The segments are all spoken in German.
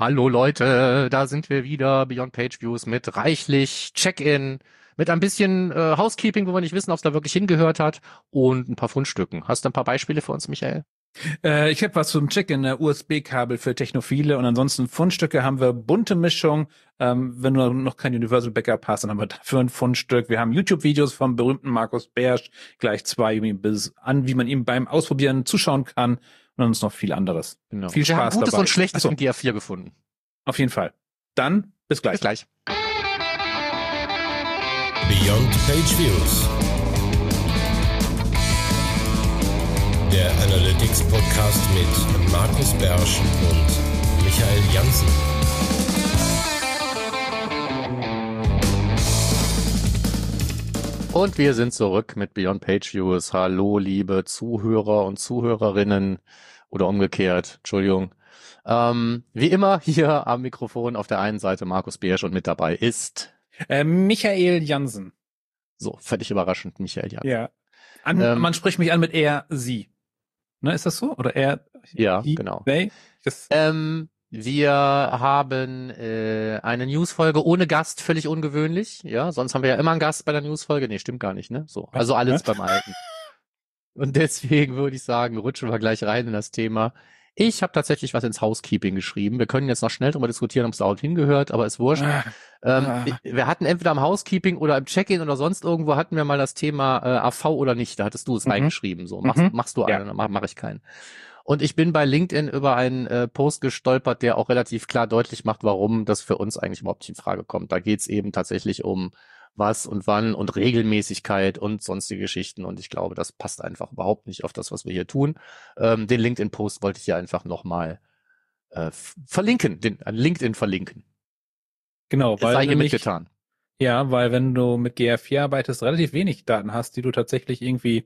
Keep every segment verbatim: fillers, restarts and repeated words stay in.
Hallo Leute, da sind wir wieder, Beyond Page Views mit reichlich Check-in, mit ein bisschen äh, Housekeeping, wo wir nicht wissen, ob es da wirklich hingehört hat und ein paar Fundstücken. Hast du ein paar Beispiele für uns, Michael? Äh, ich habe was zum Check-in, U S B-Kabel für Technophile und ansonsten Fundstücke haben wir bunte Mischung. Ähm, wenn du noch kein Universal Backup hast, dann haben wir dafür ein Fundstück. Wir haben YouTube-Videos vom berühmten Markus Bersch, gleich zwei, wie, bis an, wie man ihm beim Ausprobieren zuschauen kann. Und dann ist noch viel anderes. Genau. Viel Wir Spaß haben Gutes dabei. und Schlechtes Achso, im G A vier gefunden. auf jeden Fall. Dann bis gleich. Bis gleich. Beyond Page Views, der Analytics Podcast mit Markus Bersch und Michael Janssen. Und wir sind zurück mit Beyond Page Views. Hallo, liebe Zuhörer und Zuhörerinnen oder umgekehrt, Entschuldigung. Ähm, wie immer hier am Mikrofon auf der einen Seite Markus Bersch und mit dabei ist Äh, Michael Janssen. so völlig überraschend Michael Janssen. Ja. An, Ähm, man spricht mich an mit er, sie. Ne, ist das so? Oder er, Ja, he, genau. they? Das, Ähm, wir haben äh, eine Newsfolge ohne Gast, völlig ungewöhnlich. Ja, sonst haben wir ja immer einen Gast bei der Newsfolge. Nee, stimmt gar nicht, ne? So, also alles beim Alten. Und deswegen würde ich sagen, rutschen wir gleich rein in das Thema. Ich habe tatsächlich was ins Housekeeping geschrieben. Wir können jetzt noch schnell drüber diskutieren, ob es da auch hingehört, aber ist wurscht. Ah, Ähm, ah. Wir hatten entweder im Housekeeping oder im Check-in oder sonst irgendwo hatten wir mal das Thema äh, A V oder nicht. Da hattest du es Mhm. reingeschrieben. So, machst, Mhm. machst du Ja. einen, mach, mach ich keinen. Und ich bin bei LinkedIn über einen äh, Post gestolpert, der auch relativ klar deutlich macht, warum das für uns eigentlich überhaupt nicht in Frage kommt. Da geht's eben tatsächlich um was und wann und Regelmäßigkeit und sonstige Geschichten. Und ich glaube, das passt einfach überhaupt nicht auf das, was wir hier tun. Ähm, den LinkedIn-Post wollte ich hier einfach nochmal äh, f- verlinken, den an LinkedIn verlinken. Genau, Es weil sei hiermit nämlich, getan. ja, weil wenn du mit G R vier arbeitest, relativ wenig Daten hast, die du tatsächlich irgendwie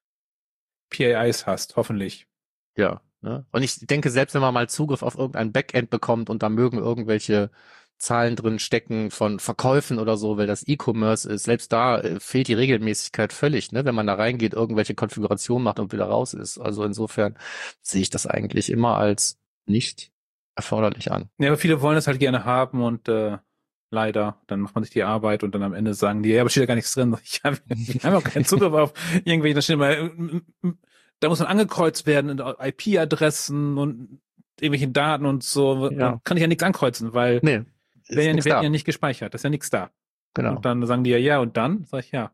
P I Is hast, hoffentlich. Ja. Ne? Und ich denke, selbst wenn man mal Zugriff auf irgendein Backend bekommt und da mögen irgendwelche Zahlen drin stecken von Verkäufen oder so, weil das E-Commerce ist, selbst da äh, fehlt die Regelmäßigkeit völlig, ne? Wenn man da reingeht, irgendwelche Konfigurationen macht und wieder raus ist. Also insofern sehe ich das eigentlich immer als nicht erforderlich an. Ja, aber viele wollen das halt gerne haben und äh, leider, dann macht man sich die Arbeit und dann am Ende sagen die, ja, aber steht ja gar nichts drin. Ich habe wir haben auch keinen Zugriff auf irgendwelche, da steht mal, da muss man angekreuzt werden in I P-Adressen und irgendwelchen Daten und so. Ja. Kann ich ja nichts ankreuzen, weil Nee, ist werden ja, nix werden da. ja nicht gespeichert, das ist ja nichts da. Genau. Und dann sagen die ja, ja, und dann? Sag ich ja.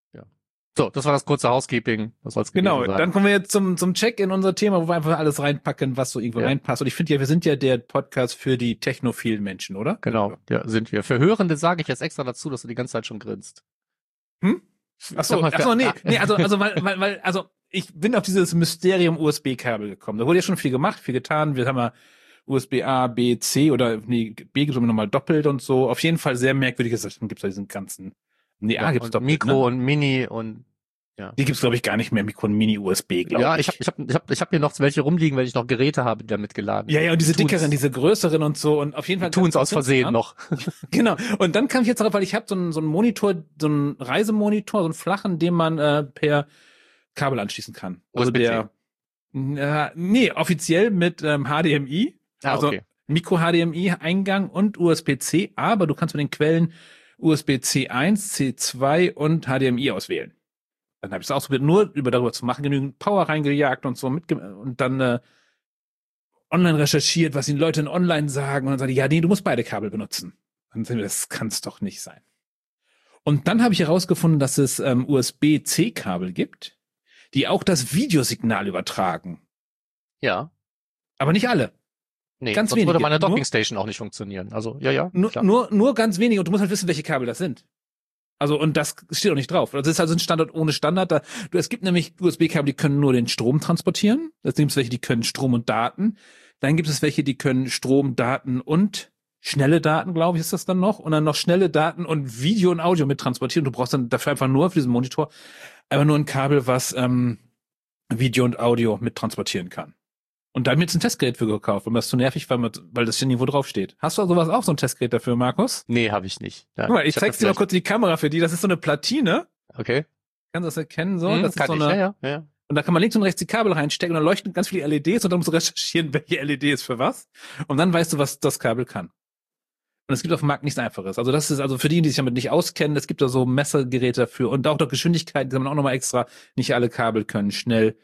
So, das war das kurze Housekeeping. Was soll's Genau, gewesen sein? dann kommen wir jetzt zum, zum Check in unser Thema, wo wir einfach alles reinpacken, was so irgendwo Ja. reinpasst. Und ich finde ja, wir sind ja der Podcast für die technophilen Menschen, oder? Genau, ja, sind wir. Für Hörende sage ich jetzt extra dazu, dass du die ganze Zeit schon grinst. Hm? Ich Ach so, sag mal, ach so, nee, für- nee, also, also, weil, weil, weil, also, ich bin auf dieses Mysterium U S B-Kabel gekommen. Da wurde ja schon viel gemacht, viel getan. Wir haben ja U S B A, B, C oder, nee, B gibt es nochmal doppelt und so. Auf jeden Fall sehr merkwürdige Sachen gibt's da diesen ganzen, nee, A ja, gibt's und doppelt, Mikro ne? und Mini und ja. Die gibt's, glaube ich, gar nicht mehr, Mikro- und Mini-U S B, glaube Ja, ich. ich habe ich hab, ich hab, ich hab hier noch welche rumliegen, weil ich noch Geräte habe, die damit geladen Ja, ja, und diese Tun's- dickeren, diese größeren und so. Und auf jeden Fall. tun's aus ganz Versehen interessant. noch. Genau. Und dann kam ich jetzt darauf, weil ich habe so einen so einen Monitor, so einen Reisemonitor, so einen flachen, den man äh, per Kabel anschließen kann. Also U S B C. der, äh, nee, offiziell mit ähm, H D M I, Ah, also okay. Micro-H D M I-Eingang und U S B C, aber du kannst mit den Quellen U S B C eins, C zwei und H D M I auswählen. Dann habe ich es ausprobiert, nur über darüber zu machen, genügend Power reingejagt und so mitge und dann äh, online recherchiert, was die Leute in online sagen und dann sagte ich, ja, nee, du musst beide Kabel benutzen. Und dann sind wir, das kann es doch nicht sein. Und dann habe ich herausgefunden, dass es ähm, U S B C Kabel gibt, die auch das Videosignal übertragen. Ja. Aber nicht alle. Nee, Ganz sonst würde wenige. meine Nur- Dockingstation auch nicht funktionieren. Also, ja, ja. Nur, klar. nur, nur ganz wenige und du musst halt wissen, welche Kabel das sind. Also, und das steht auch nicht drauf. Das ist also ein Standard ohne Standard. Da, du, es gibt nämlich U S B-Kabel, die können nur den Strom transportieren. Es gibt welche, die können Strom und Daten. Dann gibt es welche, die können Strom, Daten und schnelle Daten, glaube ich, ist das dann noch. Und dann noch schnelle Daten und Video und Audio mit transportieren. Du brauchst dann dafür einfach nur für diesen Monitor einfach nur ein Kabel, was ähm, Video und Audio mit transportieren kann. Und da haben wir jetzt ein Testgerät für gekauft, weil mir das zu nervig war, weil das hier nirgendwo draufsteht. Hast du sowas auch, so ein Testgerät dafür, Markus? Nee, habe ich nicht. Ja, Guck mal, ich hab zeig's das dir mal vielleicht- kurz in die Kamera für die. Das ist so eine Platine. Okay. Kannst du das erkennen? So, Hm, das ist kann so ich, eine, ja, ja, ja. Und da kann man links und rechts die Kabel reinstecken und dann leuchten ganz viele L E Ds und dann musst du recherchieren, welche L E D ist für was. Und dann weißt du, was das Kabel kann. Und es gibt auf dem Markt nichts Einfaches. Also das ist also für die, die sich damit nicht auskennen, es gibt da so Messergeräte dafür und auch noch Geschwindigkeiten, die haben wir auch nochmal extra. Nicht alle Kabel können schnell.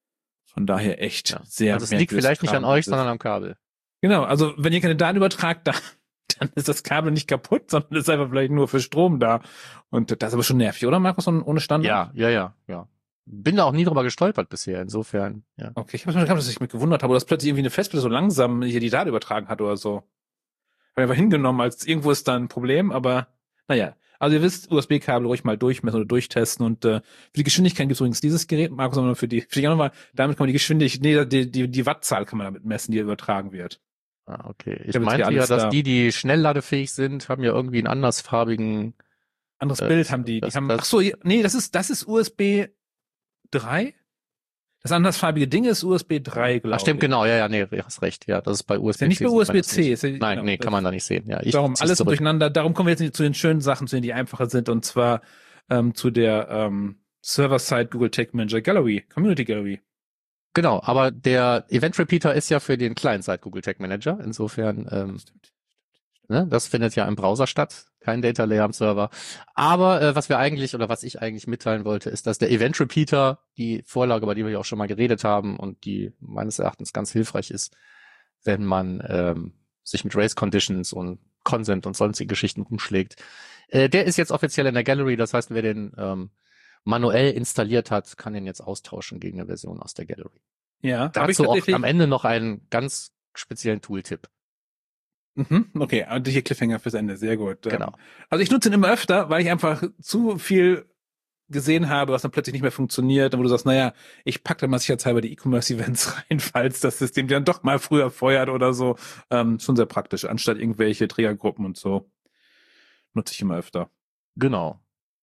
Von daher echt Ja. sehr Also es liegt vielleicht nicht an euch, merkwürdiges Kram. sondern am Kabel. Genau, also wenn ihr keine Daten übertragt, dann, dann ist das Kabel nicht kaputt, sondern ist einfach vielleicht nur für Strom da. Und das ist aber schon nervig, oder Markus, ohne Standard? Ja, ja, ja, ja. Bin da auch nie drüber gestolpert bisher, insofern, ja. Okay, ich habe mir gedacht, dass ich mich gewundert habe, dass plötzlich irgendwie eine Festplatte so langsam hier die Daten übertragen hat oder so. Habe ich einfach hingenommen, als irgendwo ist da ein Problem, aber naja. Also ihr wisst, U S B-Kabel ruhig mal durchmessen oder durchtesten und äh, für die Geschwindigkeit gibt es übrigens dieses Gerät, Markus, sondern für die, für die nochmal, damit kann man die Geschwindigkeit, nee, die, die, die Wattzahl kann man damit messen, die übertragen wird. Ah, okay. Ich Ich hab jetzt meinte hier ja, alles dass da. die, die schnellladefähig sind, haben ja irgendwie einen andersfarbigen. Anderes Äh, Bild haben die. Die das- haben, das- ach so, nee, das ist, das ist U S B drei? Das andersfarbige Ding ist U S B drei, glaube ich. Ach, stimmt, genau, ja, ja, nee, du hast recht, ja, das ist bei U S Ist B-C. ja nicht bei sieht man das U S B-C. nicht. Ist ja, Nein, genau, nee, das- kann man da nicht sehen, ja. Ich Darum zieh's alles zurück. durcheinander. Darum kommen wir jetzt zu den schönen Sachen, zu denen die einfacher sind, und zwar ähm, zu der ähm, Server-Side Google Tag Manager Gallery, Community Gallery. Genau, aber der Event Repeater ist ja für den Client-Side Google Tag Manager, insofern, ähm, Stimmt. ne, das findet ja im Browser statt, kein Data Layer am Server. Aber äh, was wir eigentlich, oder was ich eigentlich mitteilen wollte, ist, dass der Event Repeater, die Vorlage, über die wir ja auch schon mal geredet haben und die meines Erachtens ganz hilfreich ist, wenn man ähm, sich mit Race Conditions und Consent und sonstige Geschichten umschlägt. Äh, der ist jetzt offiziell in der Gallery, das heißt, wer den ähm, manuell installiert hat, kann den jetzt austauschen gegen eine Version aus der Gallery. Ja, habe ich Dazu auch tatsächlich. am Ende noch einen ganz speziellen Tooltip. Mhm, okay, und hier Cliffhanger fürs Ende, sehr gut. Ähm, Genau. Also ich nutze ihn immer öfter, weil ich einfach zu viel gesehen habe, was dann plötzlich nicht mehr funktioniert, und wo du sagst, naja, ich packe da mal sicherheitshalber die E-Commerce-Events rein, falls das System die dann doch mal früher feuert oder so. Ähm, schon sehr praktisch, anstatt irgendwelche Trägergruppen und so. Nutze ich immer öfter. Genau.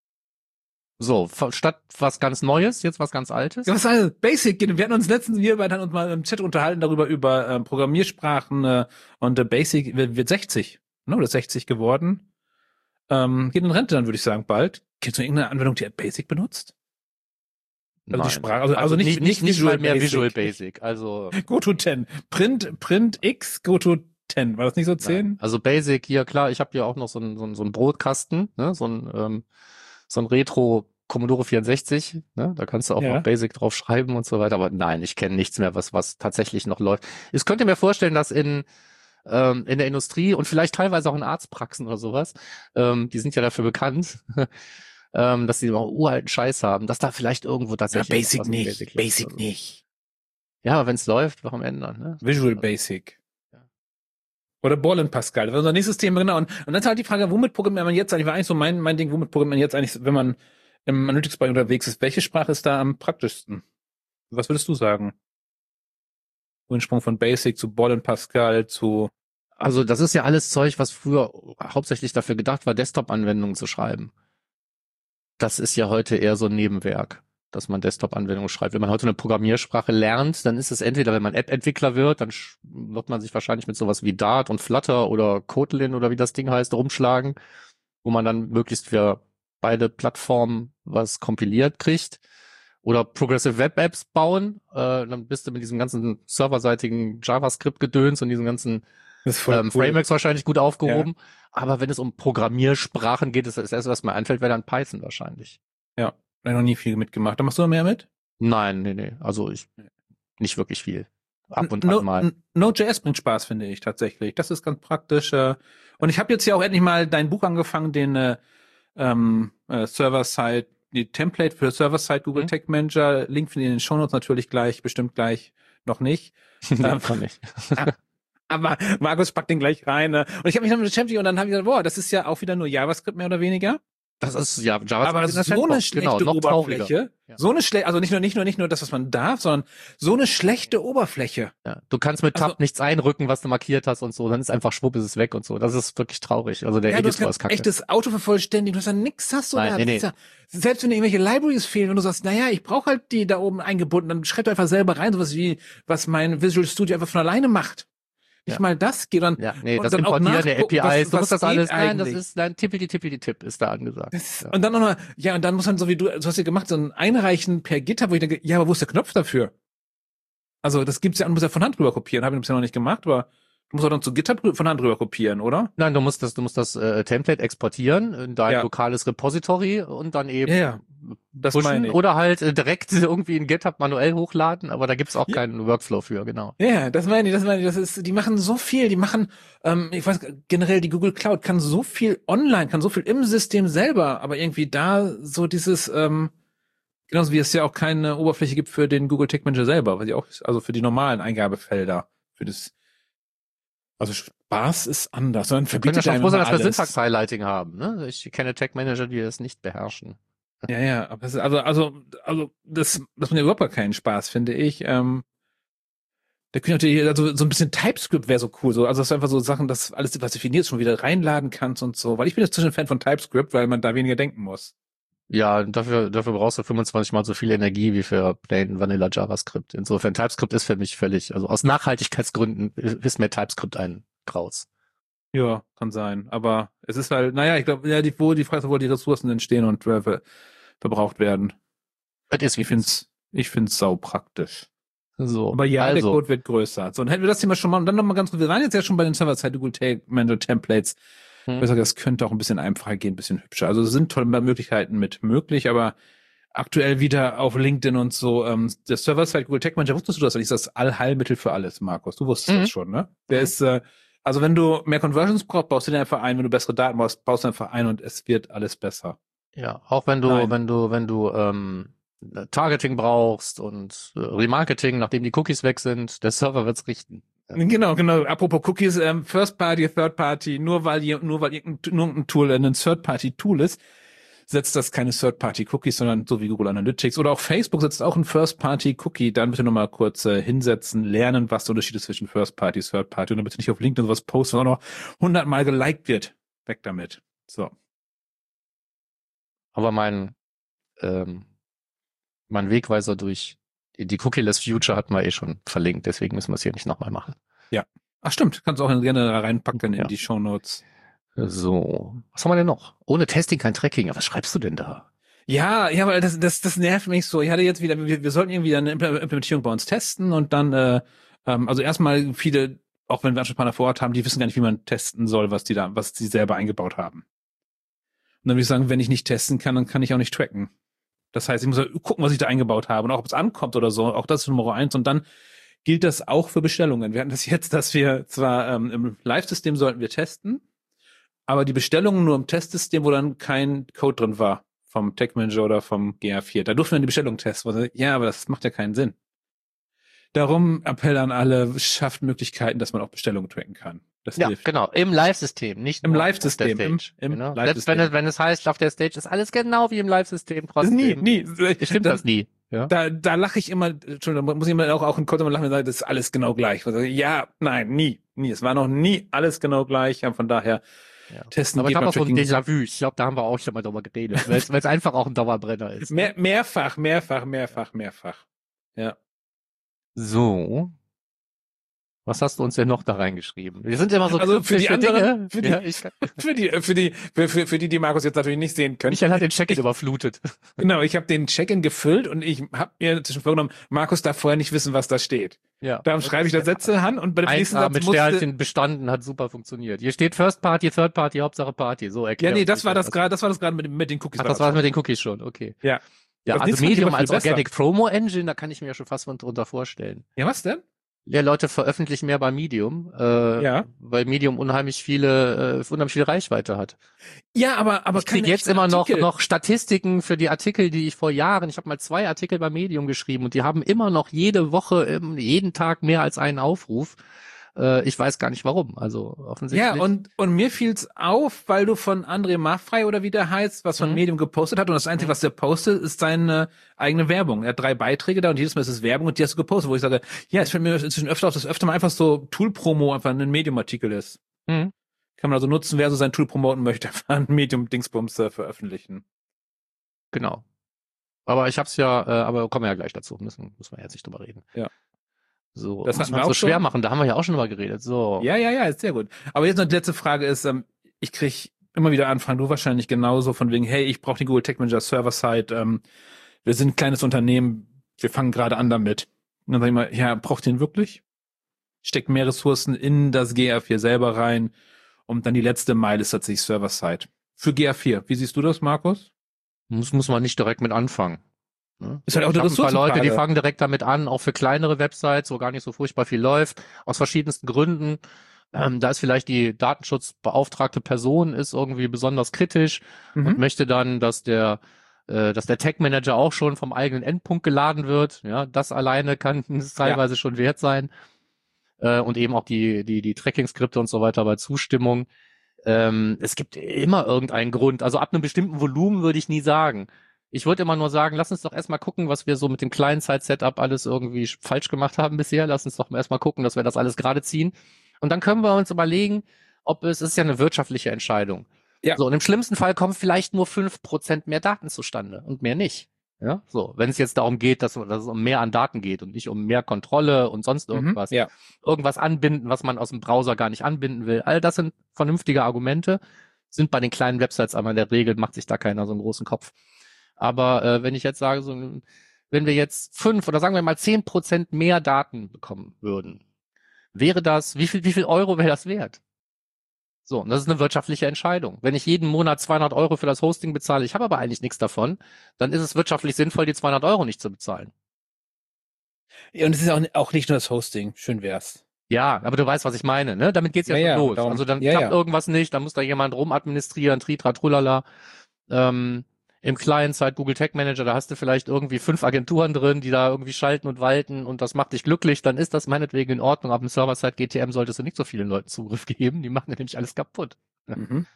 So, v- statt was ganz Neues, jetzt was ganz Altes. Ja, was also Basic, wir hatten uns letztens, wir beide haben uns mal im Chat unterhalten darüber, über ähm, Programmiersprachen äh, und äh, Basic wird, wird sechzig, ne, oder sechzig geworden. Ähm, geht in Rente dann, würde ich sagen, bald. Kennst du irgendeine Anwendung, die Basic benutzt? Also die Nein. Sprache, also, also nicht, nicht, nicht Visual mal mehr Basic. Visual Basic. Also, Go to zehn. Print, Print X, Go to zehn. War das nicht so zehn? nein. Also Basic, hier klar, ich habe hier auch noch so einen so einen- so einen Brotkasten, ne, so ein ähm, so ein Retro Commodore vierundsechzig, ne, da kannst du auch Ja. noch Basic drauf schreiben und so weiter, aber nein, ich kenne nichts mehr, was was tatsächlich noch läuft. Ich könnte mir vorstellen, dass in ähm, in der Industrie und vielleicht teilweise auch in Arztpraxen oder sowas, ähm, die sind ja dafür bekannt, ähm, dass sie auch uralten Scheiß haben, dass da vielleicht irgendwo Ja, tatsächlich Basic was in nicht. läuft Basic oder so. nicht. Ja, aber wenn es läuft, warum ändern, ne? Visual Also, Basic. Ja. Oder Ball and Pascal. Das war unser nächstes Thema, genau. Und, und dann ist halt die Frage, womit programmiert man jetzt eigentlich? War eigentlich so mein, mein Ding, womit programmiert man jetzt eigentlich, wenn man im Analytics-Bereich unterwegs ist? Welche Sprache ist da am praktischsten? Was würdest du sagen? So ein Sprung von Basic zu Ball and Pascal zu, Also das ist ja alles Zeug, was früher hauptsächlich dafür gedacht war, Desktop-Anwendungen zu schreiben. Das ist ja heute eher so ein Nebenwerk, dass man Desktop-Anwendungen schreibt. Wenn man heute eine Programmiersprache lernt, dann ist es entweder, wenn man App-Entwickler wird, dann sch- wird man sich wahrscheinlich mit sowas wie Dart und Flutter oder Kotlin oder wie das Ding heißt, rumschlagen, wo man dann möglichst für beide Plattformen was kompiliert kriegt. Oder Progressive Web Apps bauen, äh, dann bist du mit diesem ganzen serverseitigen JavaScript-Gedöns und diesen ganzen das ist voll ähm, cool. Frameworks wahrscheinlich gut aufgehoben. Aber wenn es um Programmiersprachen geht, ist das erste, was mir einfällt, wäre dann Python wahrscheinlich. Ja, da noch nie viel mitgemacht. Da machst du noch mehr mit? Nein, nee, nee. Also ich nicht wirklich viel. Ab und no, an mal. N- Node.js bringt Spaß, finde ich tatsächlich. Das ist ganz praktisch. Äh, und ich habe jetzt ja auch endlich mal dein Buch angefangen, den äh, ähm, äh, Server-Side, die Template für Server-Side Google Mhm. Tag Manager. Link findet ihr in den Shownotes natürlich gleich, bestimmt gleich noch nicht. Nee, kann nicht. Aber Markus packt den gleich rein. Ne? Und ich habe mich damit beschäftigt und dann habe ich gesagt, boah, das ist ja auch wieder nur JavaScript mehr oder weniger. Das ist ja JavaScript. Aber in der so eine Sandbox. schlechte genau, noch trauriger. Oberfläche, Ja. so eine schlechte, also nicht nur, nicht nur, nicht nur das, was man darf, sondern so eine schlechte Oberfläche. Ja. Du kannst mit Tab Also- nichts einrücken, was du markiert hast und so. Dann ist einfach schwupp, ist es weg und so. Das ist wirklich traurig. Also der Ja, du hast Editor kein ist kacke. echtes Autovervollständigen, du hast ja nix, hast du Nein, da. nee, Das nee. ist Ja, selbst wenn dir irgendwelche Libraries fehlen, wenn du sagst, naja, ich brauche halt die da oben eingebunden, dann schreib doch einfach selber rein, sowas wie, was mein Visual Studio einfach von alleine macht. Nicht Ja. mal das geht dann. Ja, nee, und das dann auch Importieren der A P nachgucken, Is, was- du was musst das geht alles, nein, das eigentlich? ist, nein, tippity tippity tipp ist da angesagt. Das, Ja. Und dann nochmal, ja, und dann muss man so wie du, so hast du gemacht, so ein Einreichen per GitHub, wo ich denke, ja, aber wo ist der Knopf dafür? Also, das gibt's ja, du musst ja von Hand rüber kopieren, habe ich bisher noch nicht gemacht, aber du musst auch dann zu GitHub rü- von Hand rüber kopieren, oder? Nein, du musst das, du musst das äh, Template exportieren in dein Ja. lokales Repository und dann eben Ja, ja. Das pushen meine ich. oder halt äh, direkt irgendwie in GitHub manuell hochladen, aber da gibt's auch Ja. keinen Workflow für, genau. Ja, das meine ich, das meine ich, das ist, die machen so viel, die machen, ähm, ich weiß, generell die Google Cloud kann so viel online, kann so viel im System selber, aber irgendwie da so dieses, ähm, genauso wie es ja auch keine Oberfläche gibt für den Google Tag Manager selber, weil die auch, also für die normalen Eingabefelder, für das, also Spaß ist anders, sondern Wir können ja verbietet schon einem froh sein, immer dass wir alles. Syntax-Highlighting haben, ne? Ich kenne Tag Manager, die das nicht beherrschen. Ja, ja, aber das ist, also, also, also, das, das macht ja überhaupt gar keinen Spaß, finde ich. Ähm, da können natürlich, also, so ein bisschen TypeScript wäre so cool, so, also, das ist einfach so Sachen, dass alles, was definiert ist, schon wieder reinladen kannst und so, weil ich bin jetzt zwischen Fan von TypeScript, weil man da weniger denken muss. Ja, dafür, dafür brauchst du fünfundzwanzig mal so viel Energie wie für plain Vanilla JavaScript. Insofern TypeScript ist für mich völlig, also aus Nachhaltigkeitsgründen ist mir TypeScript ein Graus. Ja, kann sein, aber es ist halt, naja, ich glaube, ja, die, wo die Frage, ist, wo die Ressourcen entstehen und äh, ver, verbraucht werden. Das ist wie Ich find's, ich find's sau praktisch. so. Aber ja, der also, Code wird größer. So, und hätten wir das Thema schon mal, und dann nochmal ganz kurz, wir waren jetzt ja schon bei den Server-Side Google Tag Manager Templates. hm, Ich sage, das könnte auch ein bisschen einfacher gehen, ein bisschen hübscher. Also es sind tolle Möglichkeiten mit möglich, aber aktuell wieder auf LinkedIn und so, ähm, der Server-Side Google Tag Manager, wusstest du das? Das ist das Allheilmittel für alles, Markus. Du wusstest Mhm. das schon, ne? Der Mhm. ist, äh, also wenn du mehr Conversions brauchst, baust du den einfach ein. Wenn du bessere Daten brauchst, baust du einfach ein und es wird alles besser. ja, auch wenn du, Nein. wenn du, wenn du ähm, Targeting brauchst und äh, Remarketing, nachdem die Cookies weg sind, der Server wird's richten. Ja. Genau, genau. Apropos Cookies, ähm, First Party, Third Party, nur weil ihr, nur weil irgendein, nur ein Tool ein Third Party Tool ist, setzt das keine Third Party Cookies, sondern so wie Google Analytics oder auch Facebook setzt auch ein First Party Cookie. Dann bitte nochmal kurz äh, hinsetzen, lernen, was der Unterschied ist zwischen First Party, Third Party und dann bitte nicht auf LinkedIn sowas posten, sondern auch noch hundertmal geliked wird. Weg damit. So. Aber mein, ähm, mein Wegweiser durch die, die Cookie-less Future hatten wir eh schon verlinkt, deswegen müssen wir es hier nicht nochmal machen. Ach stimmt, kannst du auch gerne da reinpacken in Ja. die Shownotes. So, was haben wir denn noch? Ohne Testing kein Tracking. Ja, was schreibst du denn da? Ja, ja, weil das, das, das nervt mich so. Ich hatte jetzt wieder, wir, wir sollten irgendwie eine Imple- Implementierung bei uns testen und dann, äh, ähm, also erstmal viele, auch wenn wir Ansprechpartner vor Ort haben, die wissen gar nicht, wie man testen soll, was die da, was die selber eingebaut haben. Und dann würde ich sagen, wenn ich nicht testen kann, dann kann ich auch nicht tracken. Das heißt, ich muss halt gucken, was ich da eingebaut habe und auch ob es ankommt oder so. Auch das ist Nummer eins. Und dann gilt das auch für Bestellungen. Wir hatten das jetzt, dass wir zwar ähm, im Live-System sollten wir testen, aber die Bestellungen nur im Testsystem, wo dann kein Code drin war vom Tag Manager oder vom G A vier. Da durften wir die Bestellung testen. Also, ja, aber das macht ja keinen Sinn. Darum Appell an alle, schafft Möglichkeiten, dass man auch Bestellungen tracken kann. Das Ja, hilft. genau, im Live-System, nicht Im nur Live-System, auf der im- Stage. im genau. Live-System. Selbst wenn es, wenn es heißt, auf der Stage ist alles genau wie im Live-System Das trotzdem. nie, nie. Stimmt da, das nie. Ja? Da, da lache ich immer, Entschuldigung, da muss ich immer auch, auch in Kurz lachen und sagen, das ist alles genau gleich. Also, ja, nein, nie, nie. Es war noch nie alles genau gleich. Ja, von daher Ja. testen Aber ich geht habe beim auch so ein Tracking. Déjà-vu. Ich glaube, da haben wir auch schon mal drüber geredet, weil es einfach auch ein Dauerbrenner ist. Mehr, mehrfach, mehrfach, mehrfach, mehrfach. Ja. So. Was hast du uns denn noch da reingeschrieben? Wir sind immer so Also für die kryptische anderen- Dinge. für die- ja, ich, Für die, für die, für, für, für die, die Markus jetzt natürlich nicht sehen können. Michael hat den Check-in überflutet. Genau, ich habe den Check-in gefüllt und ich habe mir zwischen vorgenommen, Markus darf vorher nicht wissen, was da steht. Ja. Darum schreibe ich da Sätze an und bei dem nächsten eins A Satz mit musste... Sternchen bestanden, hat super funktioniert. Hier steht First Party, Third Party, Hauptsache Party. So Ja, erklärt. nee, das war das gerade, das war das gerade mit, mit den Cookies. Ach, das war mit den Cookies schon, okay. Ja. Ja, Das also nächste Mal Medium lieber als viel besser. Organic Promo Engine, da kann ich mir ja schon fast was drunter vorstellen. Ja, was denn? Ja, Leute veröffentlichen mehr bei Medium, äh, Ja. weil Medium unheimlich viele, äh, unheimlich viel Reichweite hat. Ja, aber aber Ich kriege keine jetzt echten immer noch Artikel. noch Statistiken für die Artikel, die ich vor Jahren, ich habe mal zwei Artikel bei Medium geschrieben und die haben immer noch jede Woche, ähm, jeden Tag mehr als einen Aufruf. Äh, ich weiß gar nicht warum, also offensichtlich. Ja, und, und mir fiel's auf, weil du von André Maffrey oder wie der heißt, was von Mhm. Medium gepostet hat und das Einzige, Mhm. was der postet, ist seine eigene Werbung. Er hat drei Beiträge da und jedes Mal ist es Werbung und die hast du gepostet, wo ich sage, ja, es fällt mir inzwischen öfter auf, dass öfter mal einfach so Tool-Promo einfach ein Medium-Artikel ist. Mhm. Kann man also nutzen, wer so sein Tool promoten möchte, einfach ein Medium-Dingsbums äh, veröffentlichen. Genau. Aber ich hab's ja, äh, aber kommen wir ja gleich dazu, müssen, müssen wir jetzt nicht drüber reden. Ja. So, Das muss hatten man wir so auch schwer schon. machen, da haben wir ja auch schon drüber geredet. So. Ja, ja, ja, ist sehr gut. Aber jetzt noch die letzte Frage ist, ähm, ich krieg immer wieder Anfragen, du wahrscheinlich genauso, von wegen, hey, ich brauche die Google Tag Manager Server-Side, ähm, wir sind ein kleines Unternehmen, wir fangen gerade an damit. Und dann sag ich mal, ja, braucht ihr den wirklich? Steckt mehr Ressourcen in das G A vier selber rein und dann die letzte Meile ist tatsächlich Server-Side. Für G A vier, wie siehst du das, Markus? Muss, muss man nicht direkt mit anfangen. Ne? Ist halt auch Ich eine habe ein paar Leute, die Ressourcenfrage. fangen direkt damit an, auch für kleinere Websites, wo gar nicht so furchtbar viel läuft, aus verschiedensten Gründen. Ähm, da ist vielleicht die datenschutzbeauftragte Person ist irgendwie besonders kritisch Mhm. und möchte dann, dass der äh, dass der Tag Manager auch schon vom eigenen Endpunkt geladen wird. Ja, das alleine kann es teilweise schon wert sein. Äh, und eben auch die die die Tracking-Skripte und so weiter bei Zustimmung. Ähm, es gibt immer irgendeinen Grund. Also ab einem bestimmten Volumen würde ich nie sagen. Ich würde immer nur sagen, lass uns doch erstmal gucken, was wir so mit dem Client-Side-Setup alles irgendwie falsch gemacht haben bisher. Lass uns doch erstmal gucken, dass wir das alles gerade ziehen. Und dann können wir uns überlegen, ob es, es ist ja eine wirtschaftliche Entscheidung. Ja. So, und im schlimmsten Fall kommen vielleicht nur fünf Prozent mehr Daten zustande und mehr nicht. Ja, so, wenn es jetzt darum geht, dass, dass es um mehr an Daten geht und nicht um mehr Kontrolle und sonst irgendwas. Mhm. Ja. Irgendwas anbinden, was man aus dem Browser gar nicht anbinden will. All das sind vernünftige Argumente, sind bei den kleinen Websites aber in der Regel, macht sich da keiner so einen großen Kopf. Aber äh, wenn ich jetzt sage, so, wenn wir jetzt fünf oder sagen wir mal zehn Prozent mehr Daten bekommen würden, wäre das, wie viel, wie viel Euro wäre das wert? So, und das ist eine wirtschaftliche Entscheidung. Wenn ich jeden Monat zweihundert Euro für das Hosting bezahle, ich habe aber eigentlich nichts davon, dann ist es wirtschaftlich sinnvoll, die zweihundert Euro nicht zu bezahlen. Ja, und es ist auch, auch nicht nur das Hosting. Schön wär's. Ja, aber du weißt, was ich meine, ne? Damit geht's ja, Ja, schon ja, los. darum- Also dann ja, klappt ja. irgendwas nicht, dann muss da jemand rumadministrieren, tritra, trulala. Ähm, Im Client-Side Google Tag Manager, da hast du vielleicht irgendwie fünf Agenturen drin, die da irgendwie schalten und walten und das macht dich glücklich, dann ist das meinetwegen in Ordnung. Aber im Server-Side G T M solltest du nicht so vielen Leuten Zugriff geben, die machen nämlich alles kaputt. Mhm.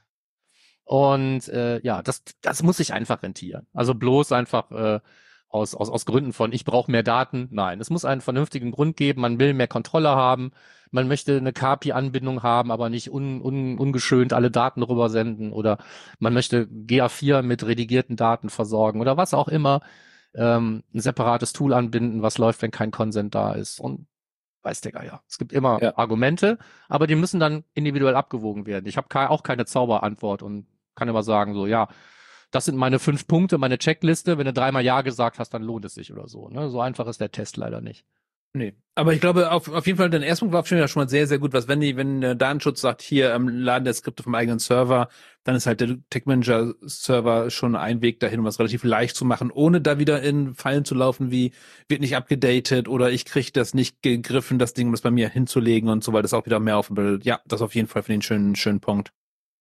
Und äh, ja, das, das muss sich einfach rentieren. Also bloß einfach äh, aus, aus, aus Gründen von, ich brauche mehr Daten. Nein, es muss einen vernünftigen Grund geben. Man will mehr Kontrolle haben. Man möchte eine K P I-Anbindung haben, aber nicht un, un, ungeschönt alle Daten rübersenden. Oder man möchte G A vier mit redigierten Daten versorgen oder was auch immer. Ähm, ein separates Tool anbinden, was läuft, wenn kein Consent da ist. Und weiß der Geier. Es gibt immer Ja. Argumente, aber die müssen dann individuell abgewogen werden. Ich habe ke- auch keine Zauberantwort und kann immer sagen, so, ja, das sind meine fünf Punkte, meine Checkliste. Wenn du dreimal Ja gesagt hast, dann lohnt es sich oder so. Ne? So einfach ist der Test leider nicht. Nee. Aber ich glaube, auf, auf jeden Fall, der erste Punkt war schon, ja schon mal sehr, sehr gut. Was, wenn die, wenn der Datenschutz sagt, hier, ähm, laden der Skripte vom eigenen Server, dann ist halt der Tag Manager Server schon ein Weg dahin, um das relativ leicht zu machen, ohne da wieder in Fallen zu laufen, wie, wird nicht abgedatet oder ich kriege das nicht gegriffen, das Ding, um das bei mir hinzulegen und so, weil das auch wieder mehr aufbildet. Ja, das auf jeden Fall für den schönen, schönen Punkt.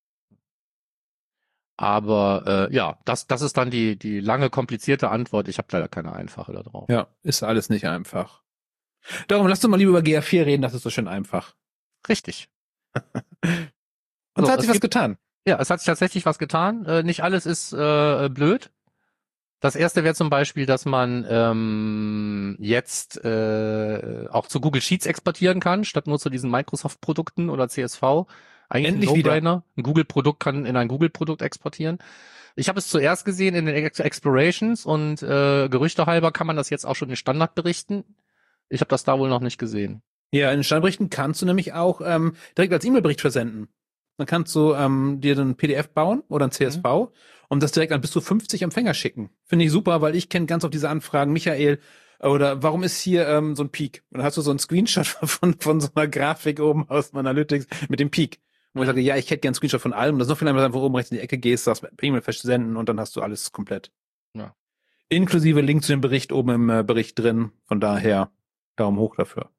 Aber äh, ja, das, das ist dann die, die lange, komplizierte Antwort. Ich habe leider keine einfache da drauf. Ja, ist alles nicht einfach. Darum, lass uns mal lieber über G A vier reden, das ist so schön einfach. Richtig. Und So, da hat es sich was gibt- getan. Ja, es hat sich tatsächlich was getan. Äh, nicht alles ist äh, blöd. Das erste wäre zum Beispiel, dass man ähm, jetzt äh, auch zu Google Sheets exportieren kann, statt nur zu diesen Microsoft-Produkten oder C S V. Eigentlich Endlich ein wieder. No-Brainer. Ein Google-Produkt kann in ein Google-Produkt exportieren. Ich habe es zuerst gesehen in den Ex- Explorations und äh, Gerüchte halber kann man das jetzt auch schon in Standard berichten. Ich habe das da wohl noch nicht gesehen. Ja, in den Standardberichten kannst du nämlich auch ähm, direkt als E-Mail-Bericht versenden. Dann kannst du ähm, dir dann ein P D F bauen oder ein C S V und das direkt an bis zu fünfzig Empfänger schicken. Finde ich super, weil ich kenne ganz oft diese Anfragen, Michael, oder warum ist hier ähm, so ein Peak? Und dann hast du so einen Screenshot von, von so einer Grafik oben aus dem Analytics mit dem Peak. Wo ich sage, ja, ich hätte gern einen Screenshot von allem. Das ist noch viel einfacher, einfach oben rechts in die Ecke gehst, sagst, per E-Mail versenden und dann hast du alles komplett. Ja. Inklusive Link zu dem Bericht oben im äh, Bericht drin. Von daher Daumen hoch dafür.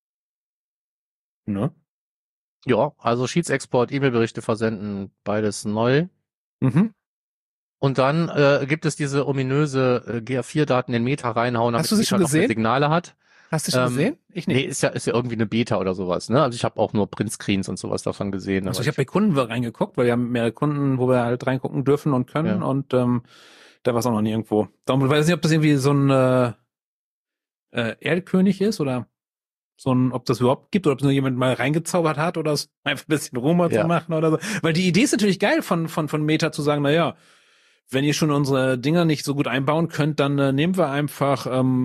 Ne? Ja, also Sheets-Export, E-Mail-Berichte versenden, beides neu. Mhm. Und dann äh, gibt es diese ominöse äh, G A vier Daten in Meta reinhauen, damit Hast du sie Meta schon noch mehr gesehen? Signale hat. Hast du schon Ähm, gesehen? Ich Nee, nicht. ist ja, ist ja irgendwie eine Beta oder sowas, ne? Also ich habe auch nur Print-Screens und sowas davon gesehen. Also aber ich habe bei Kunden reingeguckt, weil wir haben mehrere Kunden, wo wir halt reingucken dürfen und können Ja. und ähm, da war es auch noch nirgendwo. Darum weiß ich nicht, ob das irgendwie so ein äh, äh, Erdkönig ist oder so ein, ob das überhaupt gibt oder ob es nur jemand mal reingezaubert hat oder es einfach ein bisschen Rumor Ja. zu machen oder so. Weil die Idee ist natürlich geil von von von Meta zu sagen, na ja, wenn ihr schon unsere Dinger nicht so gut einbauen könnt, dann äh, nehmen wir einfach ähm,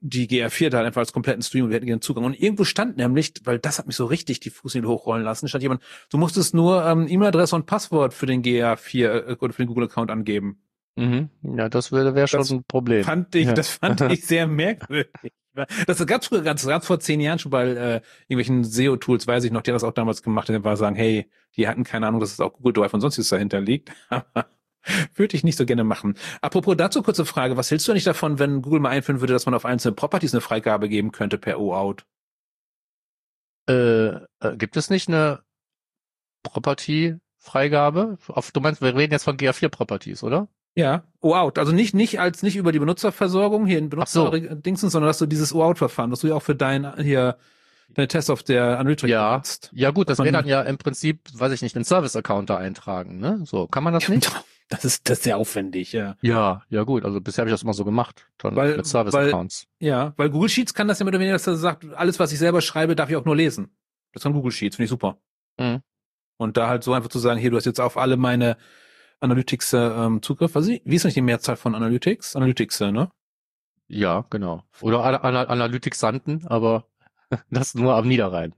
die G A vier Daten einfach als kompletten Stream und wir hätten gerne Zugang. Und irgendwo stand nämlich, weil das hat mich so richtig die Fußnägel hochrollen lassen, stand jemand, du musstest nur ähm, E-Mail-Adresse und Passwort für den G A vier äh, oder für den Google-Account angeben. Mhm. Ja, das wäre wär schon Das ein Problem. Fand ich, Ja. Das fand ich sehr merkwürdig. Das gab's früher, ganz, ganz vor zehn Jahren schon bei äh, irgendwelchen S E O-Tools, weiß ich noch, die hat das auch damals gemacht, die war sagen, hey, die hatten keine Ahnung, dass es auch Google Drive und sonstiges dahinter liegt. Würde ich nicht so gerne machen. Apropos dazu kurze Frage, was hältst du eigentlich davon, wenn Google mal einführen würde, dass man auf einzelne Properties eine Freigabe geben könnte per O Auth? Äh, äh, gibt es nicht eine Property-Freigabe? Auf, du meinst, wir reden jetzt von G A vier Properties, oder? Ja, O Auth. Also nicht, nicht als, nicht über die Benutzerversorgung hier in Benutzerdingsens, sondern dass du dieses O Auth-Verfahren, dass du ja auch für dein, hier, deine Tests auf der Analytics Ja, benutzt. ja gut, das Man- wäre dann ja im Prinzip, weiß ich nicht, einen Service-Account da eintragen, ne? So, kann man das nicht? Das ist, das ist sehr aufwendig, ja. Ja, ja gut, also bisher habe ich das immer so gemacht, dann Weil- mit Service-Accounts. Ja, weil Google Sheets kann das ja mehr oder weniger, dass er sagt, alles, was ich selber schreibe, darf ich auch nur lesen. Das kann Google Sheets, finde ich super. Mhm. Und da halt so einfach zu sagen, hier, du hast jetzt auf alle meine Analytics äh, ähm, Zugriff. Was ist, wie ist eigentlich die Mehrzahl von Analytics? Analytics, äh, ne? Ja, genau. Oder Ana- Ana- Analytics-Santen, aber das nur am Niederrhein.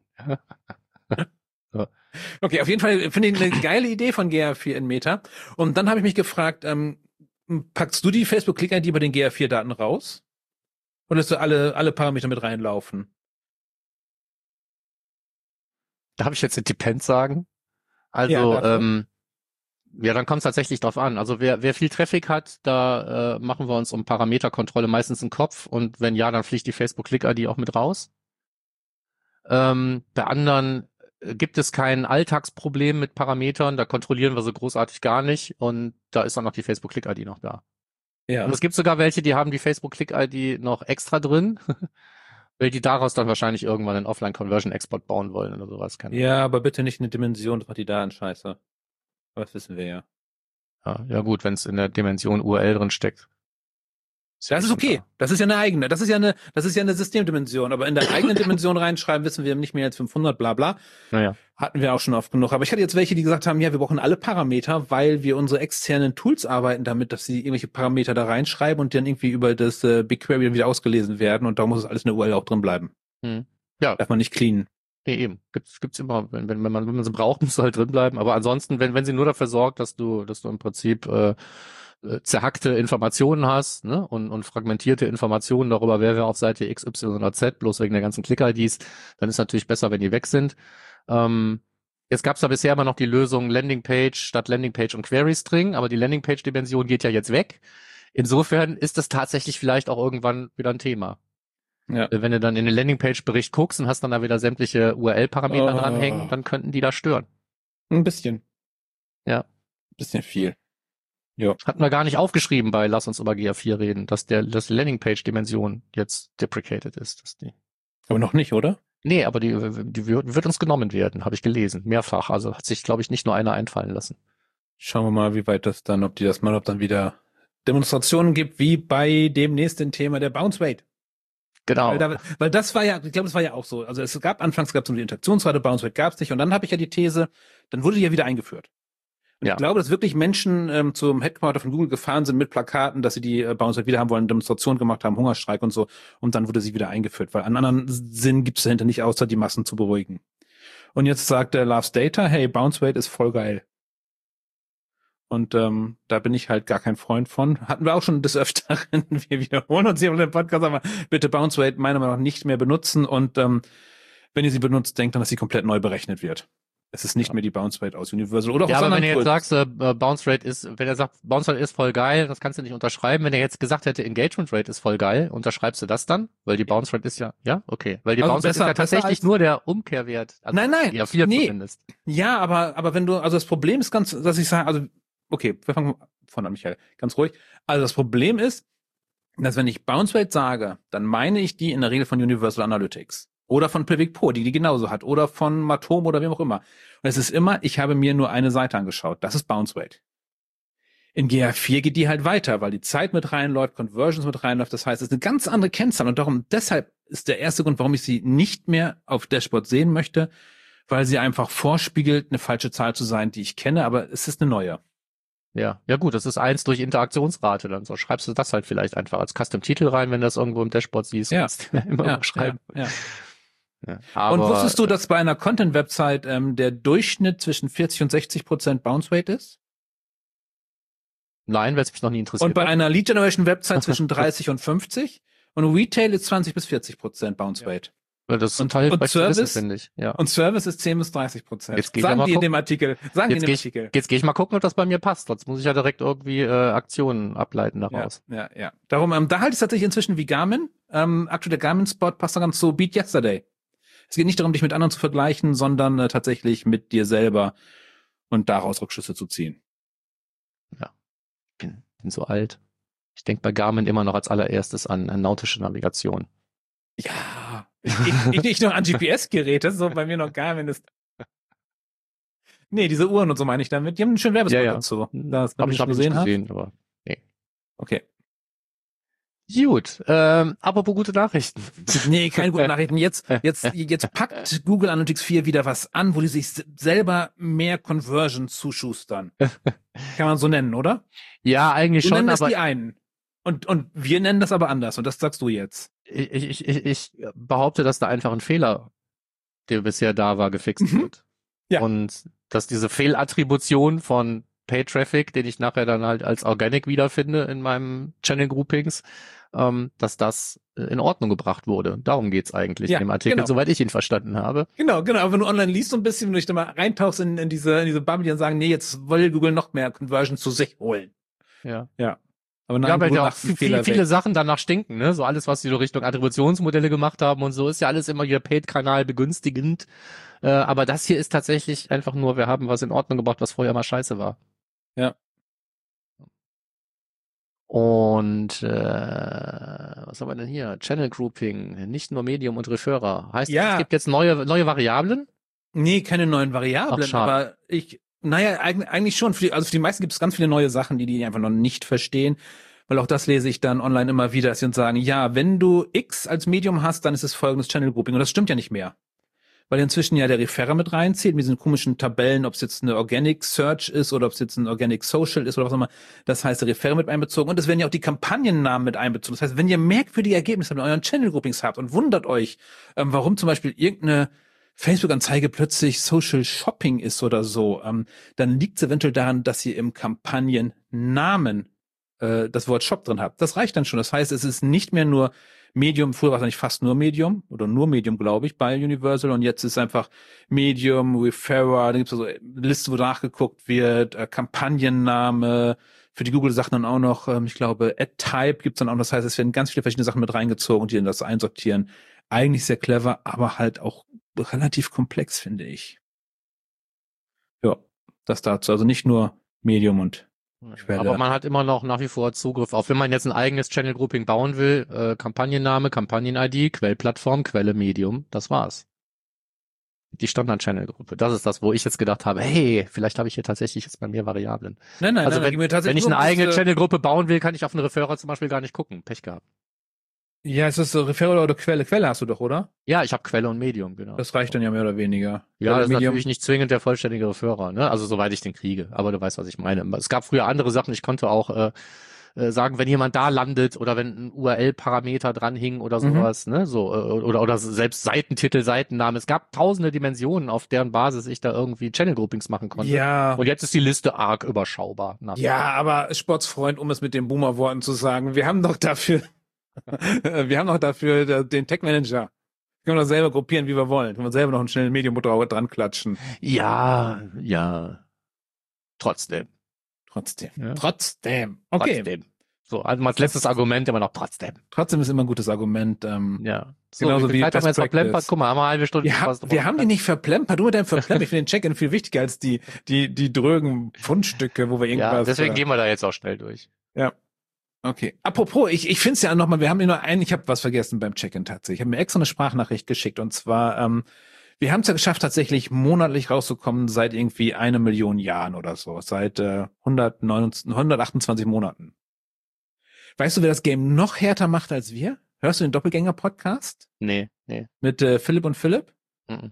Okay, auf jeden Fall finde ich eine geile Idee von G A vier in Meta. Und dann habe ich mich gefragt, ähm, packst du die Facebook-Click-I D bei den G A vier Daten raus? Oder lässt du alle, alle Parameter mit reinlaufen? Darf ich jetzt den Depends sagen? Also, Ja, darfst du. ähm, ja, dann kommt es tatsächlich drauf an. Also wer, wer viel Traffic hat, da äh, machen wir uns um Parameterkontrolle meistens einen Kopf und wenn ja, dann fliegt die Facebook-Click-I D auch mit raus. Ähm, bei anderen äh, gibt es kein Alltagsproblem mit Parametern, da kontrollieren wir so großartig gar nicht und da ist dann noch die Facebook-Click-I D noch da. Ja. Und es gibt sogar welche, die haben die Facebook-Click-I D noch extra drin, weil die daraus dann wahrscheinlich irgendwann einen Offline-Conversion-Export bauen wollen oder sowas. Keine Ahnung. Ja, aber bitte nicht eine Dimension, das macht die Daten scheiße. Aber das wissen wir ja. Ja, ja gut, wenn es in der Dimension U R L drin steckt. Das ist okay. Das ist ja eine eigene. Das ist ja eine, das ist ja eine Systemdimension. Aber in der eigenen Dimension reinschreiben, wissen wir nicht mehr als fünfhundert, bla, bla. Naja. Hatten wir auch schon oft genug. Aber ich hatte jetzt welche, die gesagt haben, ja, wir brauchen alle Parameter, weil wir unsere externen Tools arbeiten damit, dass sie irgendwelche Parameter da reinschreiben und dann irgendwie über das äh, BigQuery dann wieder ausgelesen werden. Und da muss es alles in der U R L auch drin bleiben. Hm. Ja, Darf man nicht cleanen. nee, eben. Gibt's, gibt's immer, wenn, wenn, wenn man, wenn man sie braucht, muss sie halt drin bleiben. Aber ansonsten, wenn, wenn sie nur dafür sorgt, dass du, dass du im Prinzip, äh, äh, zerhackte Informationen hast, ne, und, und fragmentierte Informationen darüber, wer wer auf Seite X, Y oder Z, bloß wegen der ganzen Click-I Ds, dann ist natürlich besser, wenn die weg sind. Ähm, jetzt gab es da bisher immer noch die Lösung Landingpage statt Landingpage und Query-String, aber die Landingpage-Dimension geht ja jetzt weg. Insofern ist das tatsächlich vielleicht auch irgendwann wieder ein Thema. Ja. Wenn du dann in den Landingpage-Bericht guckst und hast dann da wieder sämtliche U R L-Parameter Oh. dranhängen, dann könnten die da stören. Ein bisschen. Ja. Ein bisschen viel. Hatten wir gar nicht aufgeschrieben bei Lass uns über G A vier reden, dass der, dass die Landingpage-Dimension jetzt deprecated ist. Dass die, Aber noch nicht, oder? nee, aber die, die wird wird uns genommen werden, habe ich gelesen, mehrfach. Also hat sich, glaube ich, nicht nur einer einfallen lassen. Schauen wir mal, wie weit das dann, ob die das mal, ob dann wieder Demonstrationen gibt, wie bei dem nächsten Thema der Bounce Rate. Genau. Weil, da, weil das war ja, ich glaube, das war ja auch so. Also es gab, anfangs gab es so die Interaktionsrate, Bounce Rate gab es nicht. Und dann habe ich ja die These, dann wurde die ja wieder eingeführt. Und Ja. ich glaube, dass wirklich Menschen ähm, zum Headquarter von Google gefahren sind mit Plakaten, dass sie die äh, Bounce Rate wieder haben wollen, Demonstrationen gemacht haben, Hungerstreik und so. Und dann wurde sie wieder eingeführt, weil einen anderen Sinn gibt es dahinter nicht, außer die Massen zu beruhigen. Und jetzt sagt der Loves Data, hey, Bounce Rate ist voll geil. Und ähm, da bin ich halt gar kein Freund von. Hatten wir auch schon des Öfteren. Wir wiederholen uns hier auf dem Podcast, aber bitte Bounce Rate meiner Meinung nach nicht mehr benutzen. Und ähm, wenn ihr sie benutzt, denkt dann, dass sie komplett neu berechnet wird. Es ist nicht Ja. mehr die Bounce Rate aus Universal oder auch Ja, aus aber wenn anderen du jetzt Tools. sagst, äh, Bounce Rate ist, wenn er sagt, Bounce Rate ist voll geil, das kannst du nicht unterschreiben. Wenn er jetzt gesagt hätte, Engagement Rate ist voll geil, unterschreibst du das dann? Weil die Bounce Rate ist ja, ja, okay. Weil die Also Bounce Rate besser- ist ja besser tatsächlich als- nur der Umkehrwert. Also Nein, nein, Ja, vier nee. zumindest. Ja, aber, aber wenn du, also das Problem ist ganz, dass ich sage, also, okay, wir fangen von an, Michael, ganz ruhig. Also das Problem ist, dass wenn ich Bounce Rate sage, dann meine ich die in der Regel von Universal Analytics. Oder von Pivik Pro, die die genauso hat. Oder von Matom oder wem auch immer. Und es ist immer, ich habe mir nur eine Seite angeschaut. Das ist Bounce Rate. In G A vier geht die halt weiter, weil die Zeit mit reinläuft, Conversions mit reinläuft. Das heißt, es ist eine ganz andere Kennzahl. Und darum, deshalb ist der erste Grund, warum ich sie nicht mehr auf Dashboard sehen möchte, weil sie einfach vorspiegelt, eine falsche Zahl zu sein, die ich kenne, aber es ist eine neue. Ja, ja gut, das ist eins durch Interaktionsrate. Dann so schreibst du das halt vielleicht einfach als Custom-Titel rein, wenn du das irgendwo im Dashboard siehst. Ja. Kannst du immer Ja, mal schreiben. ja, ja. Ja, aber, Und wusstest du, dass bei einer Content-Website ähm, der Durchschnitt zwischen vierzig und sechzig Prozent Bounce Rate ist? Nein, weil es mich noch nie interessiert Und bei hat. einer Lead-Generation-Website zwischen dreißig und fünfzig. Und Retail ist zwanzig bis vierzig Prozent Bounce Rate. Ja, das ist und- total und hilfreich zu wissen, Service? finde ich. Ja. Und Service ist zehn bis dreißig Prozent. Jetzt geh ich Sagen aber die in gucken. dem Artikel. Sagen die in Jetzt dem gehe ich, Artikel. jetzt geh ich mal gucken, ob das bei mir passt. Sonst muss ich ja direkt irgendwie äh, Aktionen ableiten Ja, daraus. ja, ja. Darum, ähm, da halte ich es tatsächlich inzwischen wie Garmin. Ähm, aktuell der Garmin-Spot passt da ganz so Beat Yesterday. Es geht nicht darum, dich mit anderen zu vergleichen, sondern äh, tatsächlich mit dir selber und daraus Rückschlüsse zu ziehen. Ich bin, bin so alt. Ich denke bei Garmin immer noch als allererstes an, an nautische Navigation. Ja. Ich, ich, ich noch an G P S-Geräte, so bei mir noch Garmin ist. Nee, diese Uhren und so meine ich damit. Die haben einen schönen Werbespot Ja, ja. dazu. Das, Hab wenn ich, du hab das ich gesehen nicht hast. gesehen, aber Okay. gut. Ähm, apropos gute Nachrichten. Nee, keine guten Nachrichten. Jetzt, jetzt, jetzt packt Google Analytics vier wieder was an, wo die sich s- selber mehr Conversion zuschustern. Kann man so nennen, oder? Ja, eigentlich So schon, nennen das aber die einen. Und, und wir nennen das aber anders. Und das sagst du jetzt. ich, ich, ich, ich behaupte, dass da einfach ein Fehler, der bisher da war, gefixt Mhm. wird. Ja. Und dass diese Fehlattribution von Pay-Traffic, den ich nachher dann halt als Organic wiederfinde in meinem Channel-Groupings, ähm, dass das äh, in Ordnung gebracht wurde. Darum geht's eigentlich Ja, in dem Artikel, genau. soweit ich ihn verstanden habe. Genau, genau. Aber wenn du online liest so ein bisschen, wenn du dich da mal reintauchst in, in diese, in diese Bubble, die dann sagen, nee, jetzt will Google noch mehr Conversion zu sich holen. Ja. Aber nein, Ja, weil Google ja auch macht einen viel, Fehler viele weg. Sachen danach stinken, ne? So alles, was die so Richtung Attributionsmodelle gemacht haben und so, ist ja alles immer hier Paid-Kanal begünstigend. Äh, aber das hier ist tatsächlich einfach nur, wir haben was in Ordnung gebracht, was vorher mal scheiße war. Ja. Und äh, was haben wir denn hier? Channel Grouping, nicht nur Medium und Referrer. Heißt, Ja. es gibt jetzt neue neue Variablen? Nee, keine neuen Variablen, Ach, schade. aber ich, naja, eigentlich, eigentlich schon. Für die, also für die meisten gibt es ganz viele neue Sachen, die die einfach noch nicht verstehen. Weil auch das lese ich dann online immer wieder, dass sie uns sagen, ja, wenn du X als Medium hast, dann ist es folgendes Channel Grouping. Und das stimmt ja nicht mehr. Weil inzwischen ja der Referrer mit reinzählt, mit diesen komischen Tabellen, ob es jetzt eine Organic Search ist oder ob es jetzt ein Organic Social ist oder was auch immer. Das heißt, der Referrer mit einbezogen. Und es werden ja auch die Kampagnennamen mit einbezogen. Das heißt, wenn ihr merkwürdige Ergebnisse mit euren Channel Groupings habt und wundert euch, ähm, warum zum Beispiel irgendeine Facebook-Anzeige plötzlich Social Shopping ist oder so, ähm, dann liegt es eventuell daran, dass ihr im Kampagnennamen äh, das Wort Shop drin habt. Das reicht dann schon. Das heißt, es ist nicht mehr nur Medium, früher war es eigentlich fast nur Medium oder nur Medium, glaube ich, bei Universal, und jetzt ist einfach Medium, Referrer, da gibt es also eine Liste, wo nachgeguckt wird, äh, Kampagnenname, für die Google-Sachen dann auch noch, ähm, ich glaube, Ad-Type gibt's dann auch, das heißt, es werden ganz viele verschiedene Sachen mit reingezogen, die dann das einsortieren. Eigentlich sehr clever, aber halt auch relativ komplex, finde ich. Ja, das dazu. Also nicht nur Medium und Quelle. Aber man hat immer noch nach wie vor Zugriff auf, wenn man jetzt ein eigenes Channel Grouping bauen will, äh, Kampagnenname, Kampagnen-I D, Quellplattform, Quelle Medium, das war's. Die Standard-Channel-Gruppe. Das ist das, wo ich jetzt gedacht habe, hey, vielleicht habe ich hier tatsächlich jetzt bei mir Variablen. Nein, nein, Also nein, wenn, gib mir wenn tatsächlich ich eine nur um eigene diese- Channel-Gruppe bauen will, kann ich auf einen Referrer zum Beispiel gar nicht gucken. Pech gehabt. Ja, ist das so Referral oder Quelle? Quelle hast du doch, oder? Ja, ich habe Quelle und Medium, genau. Das reicht dann ja mehr oder weniger. Ja, Quelle, das ist Medium. natürlich nicht zwingend der vollständige Referrer, ne? Also soweit ich den kriege. Aber du weißt, was ich meine. Es gab früher andere Sachen. Ich konnte auch äh, äh, sagen, wenn jemand da landet oder wenn ein U R L-Parameter dran hing oder Mhm. sowas, ne? So äh, oder oder selbst Seitentitel, Seitenname. Es gab tausende Dimensionen, auf deren Basis ich da irgendwie Channel-Groupings machen konnte. Ja. Und jetzt ist die Liste arg überschaubar. nach- Ja, aber Sportsfreund, um es mit den Boomer-Worten zu sagen, wir haben doch dafür, wir haben doch dafür den Tech-Manager. Wir können doch selber gruppieren, wie wir wollen. Können wir selber noch einen schnellen Medium-Motor dran klatschen. Ja, ja. Trotzdem. Trotzdem. Ja. Trotzdem. Okay. Trotzdem. So, also als letztes Argument immer noch trotzdem. Trotzdem ist immer ein gutes Argument. Ähm, Ja. So, Genauso wie viel wie Zeit haben wir jetzt Best verplempert? Practice. Guck mal, haben wir eine halbe Stunde wir, fast haben, wir haben die nicht verplempert. Du mit deinem Verplempert. Ich finde den Check-in viel wichtiger als die, die, die drögen Fundstücke, wo wir irgendwas... Ja, deswegen äh, gehen wir da jetzt auch schnell durch. Okay. Apropos, ich, ich finde es ja nochmal, wir haben hier nur einen, ich habe was vergessen beim Check-in tatsächlich. Ich habe mir extra eine Sprachnachricht geschickt, und zwar, ähm, wir haben es ja geschafft, tatsächlich monatlich rauszukommen seit irgendwie eine Million Jahren oder so, seit äh, hundertneunundzwanzig, hundertachtundzwanzig Monaten. Weißt du, wer das Game noch härter macht als wir? Hörst du den Doppelgänger-Podcast Nee, nee. mit äh, Philipp und Philipp? Mhm.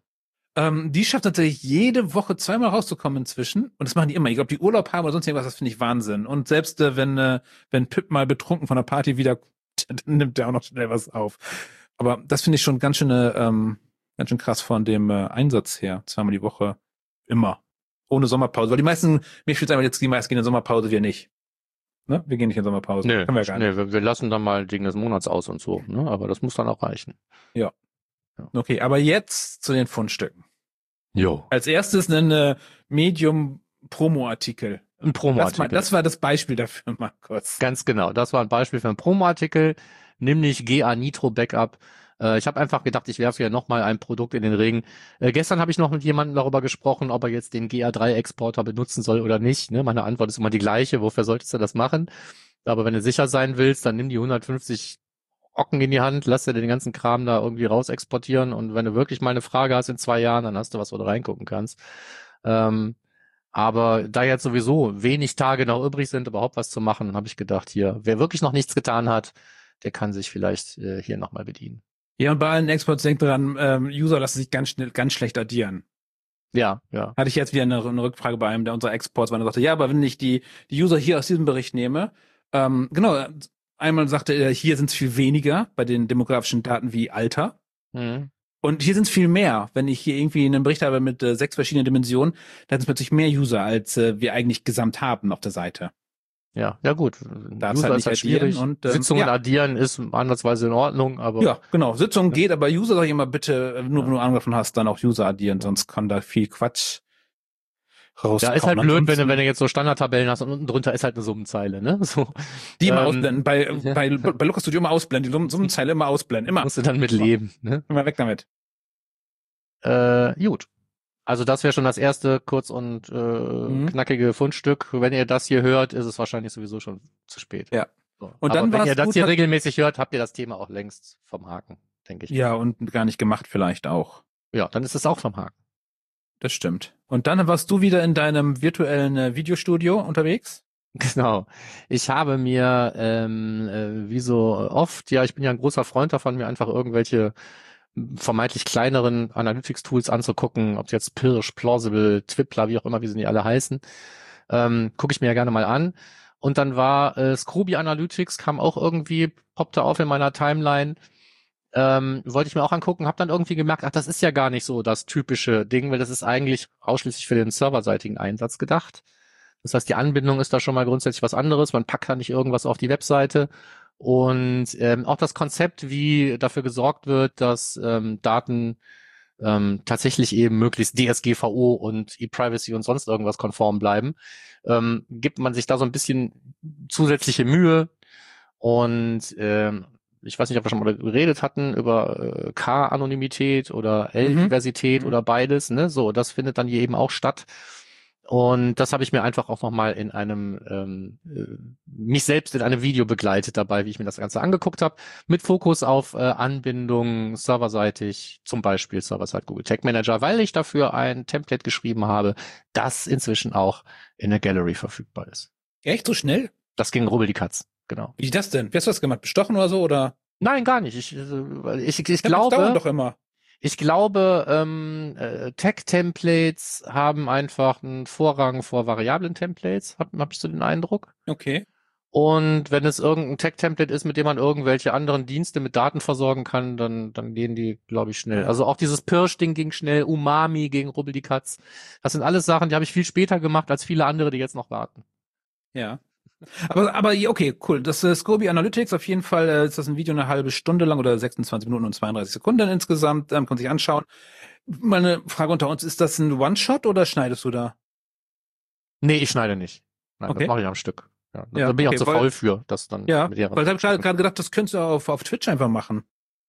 Ähm, die schafft tatsächlich jede Woche zweimal rauszukommen inzwischen. Und das machen die immer. Ich glaube, die Urlaub haben oder sonst irgendwas, das finde ich Wahnsinn. Und selbst äh, wenn, äh, wenn Pip mal betrunken von der Party wieder, dann nimmt der auch noch schnell was auf. Aber das finde ich schon ganz schön, ähm, ganz schön krass von dem äh, Einsatz her. Zweimal die Woche. Immer. Ohne Sommerpause. Weil die meisten, mir spielt einfach jetzt, die meisten gehen in Sommerpause, wir nicht. Ne? Wir gehen nicht in Sommerpause. Nee, Können wir gar nicht. nee wir, wir lassen dann mal Ding des Monats aus und so, ne? Aber das muss dann auch reichen. Ja. Okay, aber jetzt zu den Fundstücken. Jo. Als erstes ein äh, Medium-Promo-Artikel. Ein Promo-Artikel. Das, das war das Beispiel dafür, Markus. Ganz genau. Das war ein Beispiel für einen Promo-Artikel, nämlich G A Nitro Backup. Äh, ich habe einfach gedacht, ich werfe hier nochmal ein Produkt in den Ring. Äh, gestern habe ich noch mit jemandem darüber gesprochen, ob er jetzt den G A drei Exporter benutzen soll oder nicht. Ne? Meine Antwort ist immer die gleiche. Wofür solltest du das machen? Aber wenn du sicher sein willst, dann nimm die hundertfünfzig Ocken in die Hand, lass dir den ganzen Kram da irgendwie raus exportieren und wenn du wirklich mal eine Frage hast in zwei Jahren, dann hast du was, wo du reingucken kannst. Ähm, aber da jetzt sowieso wenig Tage noch übrig sind, überhaupt was zu machen, habe ich gedacht, hier, wer wirklich noch nichts getan hat, der kann sich vielleicht äh, hier nochmal bedienen. Ja, und bei allen Exports denkt dran, ähm, User lassen sich ganz schnell, ganz schlecht addieren. Ja, ja. Hatte ich jetzt wieder eine, eine Rückfrage bei einem der unserer Exports, weil er sagte, ja, aber wenn ich die, die User hier aus diesem Bericht nehme, ähm, genau, einmal sagte er, hier sind es viel weniger bei den demografischen Daten wie Alter. Mhm. Und hier sind es viel mehr. Wenn ich hier irgendwie einen Bericht habe mit äh, sechs verschiedenen Dimensionen, dann sind es plötzlich mehr User, als äh, wir eigentlich gesamt haben auf der Seite. Ja, ja gut. Da User halt ist halt schwierig. Und, ähm, Sitzungen ja. addieren ist ansatzweise in Ordnung, aber. Ja, genau. Sitzungen ja. geht, aber User sag ich immer bitte, nur ja. wenn du Ahnung davon hast, dann auch User addieren, ja. Sonst kann da viel Quatsch rauskommen. Ja, ist halt blöd, wenn du, wenn du jetzt so Standardtabellen hast und unten drunter ist halt eine Summenzeile, ne? So. Die immer ähm, ausblenden. Bei, ja. bei, bei Lucas Studio immer ausblenden, die Summenzeile immer ausblenden. Immer. Musst du dann mit leben, ne? Immer weg damit. Äh, gut. Also das wäre schon das erste kurz und äh, mhm. knackige Fundstück. Wenn ihr das hier hört, ist es wahrscheinlich sowieso schon zu spät. Ja. So. Und aber dann wenn ihr das gut, hier regelmäßig hört, habt ihr das Thema auch längst vom Haken, denke ich. Ja, und gar nicht gemacht vielleicht auch. Ja, dann ist es auch vom Haken. Das stimmt. Und dann warst du wieder in deinem virtuellen äh, Videostudio unterwegs? Genau. Ich habe mir, ähm, äh, wie so oft, ja, ich bin ja ein großer Freund davon, mir einfach irgendwelche vermeintlich kleineren Analytics-Tools anzugucken, ob jetzt Pirsch, Plausible, Twippler, wie auch immer, wie sie die alle heißen, ähm, gucke ich mir ja gerne mal an. Und dann war äh, Scooby Analytics, kam auch irgendwie, poppte auf in meiner Timeline, ähm, wollte ich mir auch angucken, habe dann irgendwie gemerkt, ach, das ist ja gar nicht so das typische Ding, weil das ist eigentlich ausschließlich für den serverseitigen Einsatz gedacht. Das heißt, die Anbindung ist da schon mal grundsätzlich was anderes, man packt da nicht irgendwas auf die Webseite. Und ähm, auch das Konzept, wie dafür gesorgt wird, dass ähm, Daten ähm, tatsächlich eben möglichst D S G V O und E-Privacy und sonst irgendwas konform bleiben, ähm, gibt man sich da so ein bisschen zusätzliche Mühe. Und ähm, ich weiß nicht, ob wir schon mal geredet hatten über äh, K-Anonymität oder L-Diversität mhm. oder beides. Ne? So, das findet dann hier eben auch statt. Und das habe ich mir einfach auch nochmal in einem, ähm, äh, mich selbst in einem Video begleitet dabei, wie ich mir das Ganze angeguckt habe, mit Fokus auf äh, Anbindung serverseitig, zum Beispiel Server-Side Google Tag Manager, weil ich dafür ein Template geschrieben habe, das inzwischen auch in der Gallery verfügbar ist. Echt so schnell? Das ging rubbel die Katz, genau. Wie das denn? Wie hast du das gemacht? Bestochen oder so, oder? Nein, gar nicht. Ich, ich, ich, ich ja, glaube... Das dauert doch immer. Ich glaube, ähm, äh, Tag-Templates haben einfach einen Vorrang vor Variablen-Templates, habe hab ich so den Eindruck. Okay. Und wenn es irgendein Tag-Template ist, mit dem man irgendwelche anderen Dienste mit Daten versorgen kann, dann dann gehen die, glaube ich, schnell. Also auch dieses Pirsch-Ding ging schnell, Umami gegen Rubbel die Katz. Das sind alles Sachen, die habe ich viel später gemacht als viele andere, die jetzt noch warten. Ja. Aber, aber okay, cool. Das äh, Scooby Analytics, auf jeden Fall äh, ist das ein Video eine halbe Stunde lang oder sechsundzwanzig Minuten und zweiunddreißig Sekunden insgesamt. Ähm, kann man sich anschauen. Meine Frage unter uns, ist das ein One-Shot oder schneidest du da? Nee, ich schneide nicht. Nein, okay. Das mache ich am Stück. Ja, da ja, bin ich okay, auch zu weil, faul für, das dann ja, mit der weil ich habe gerade gedacht, das könntest du auf, auf Twitch einfach machen.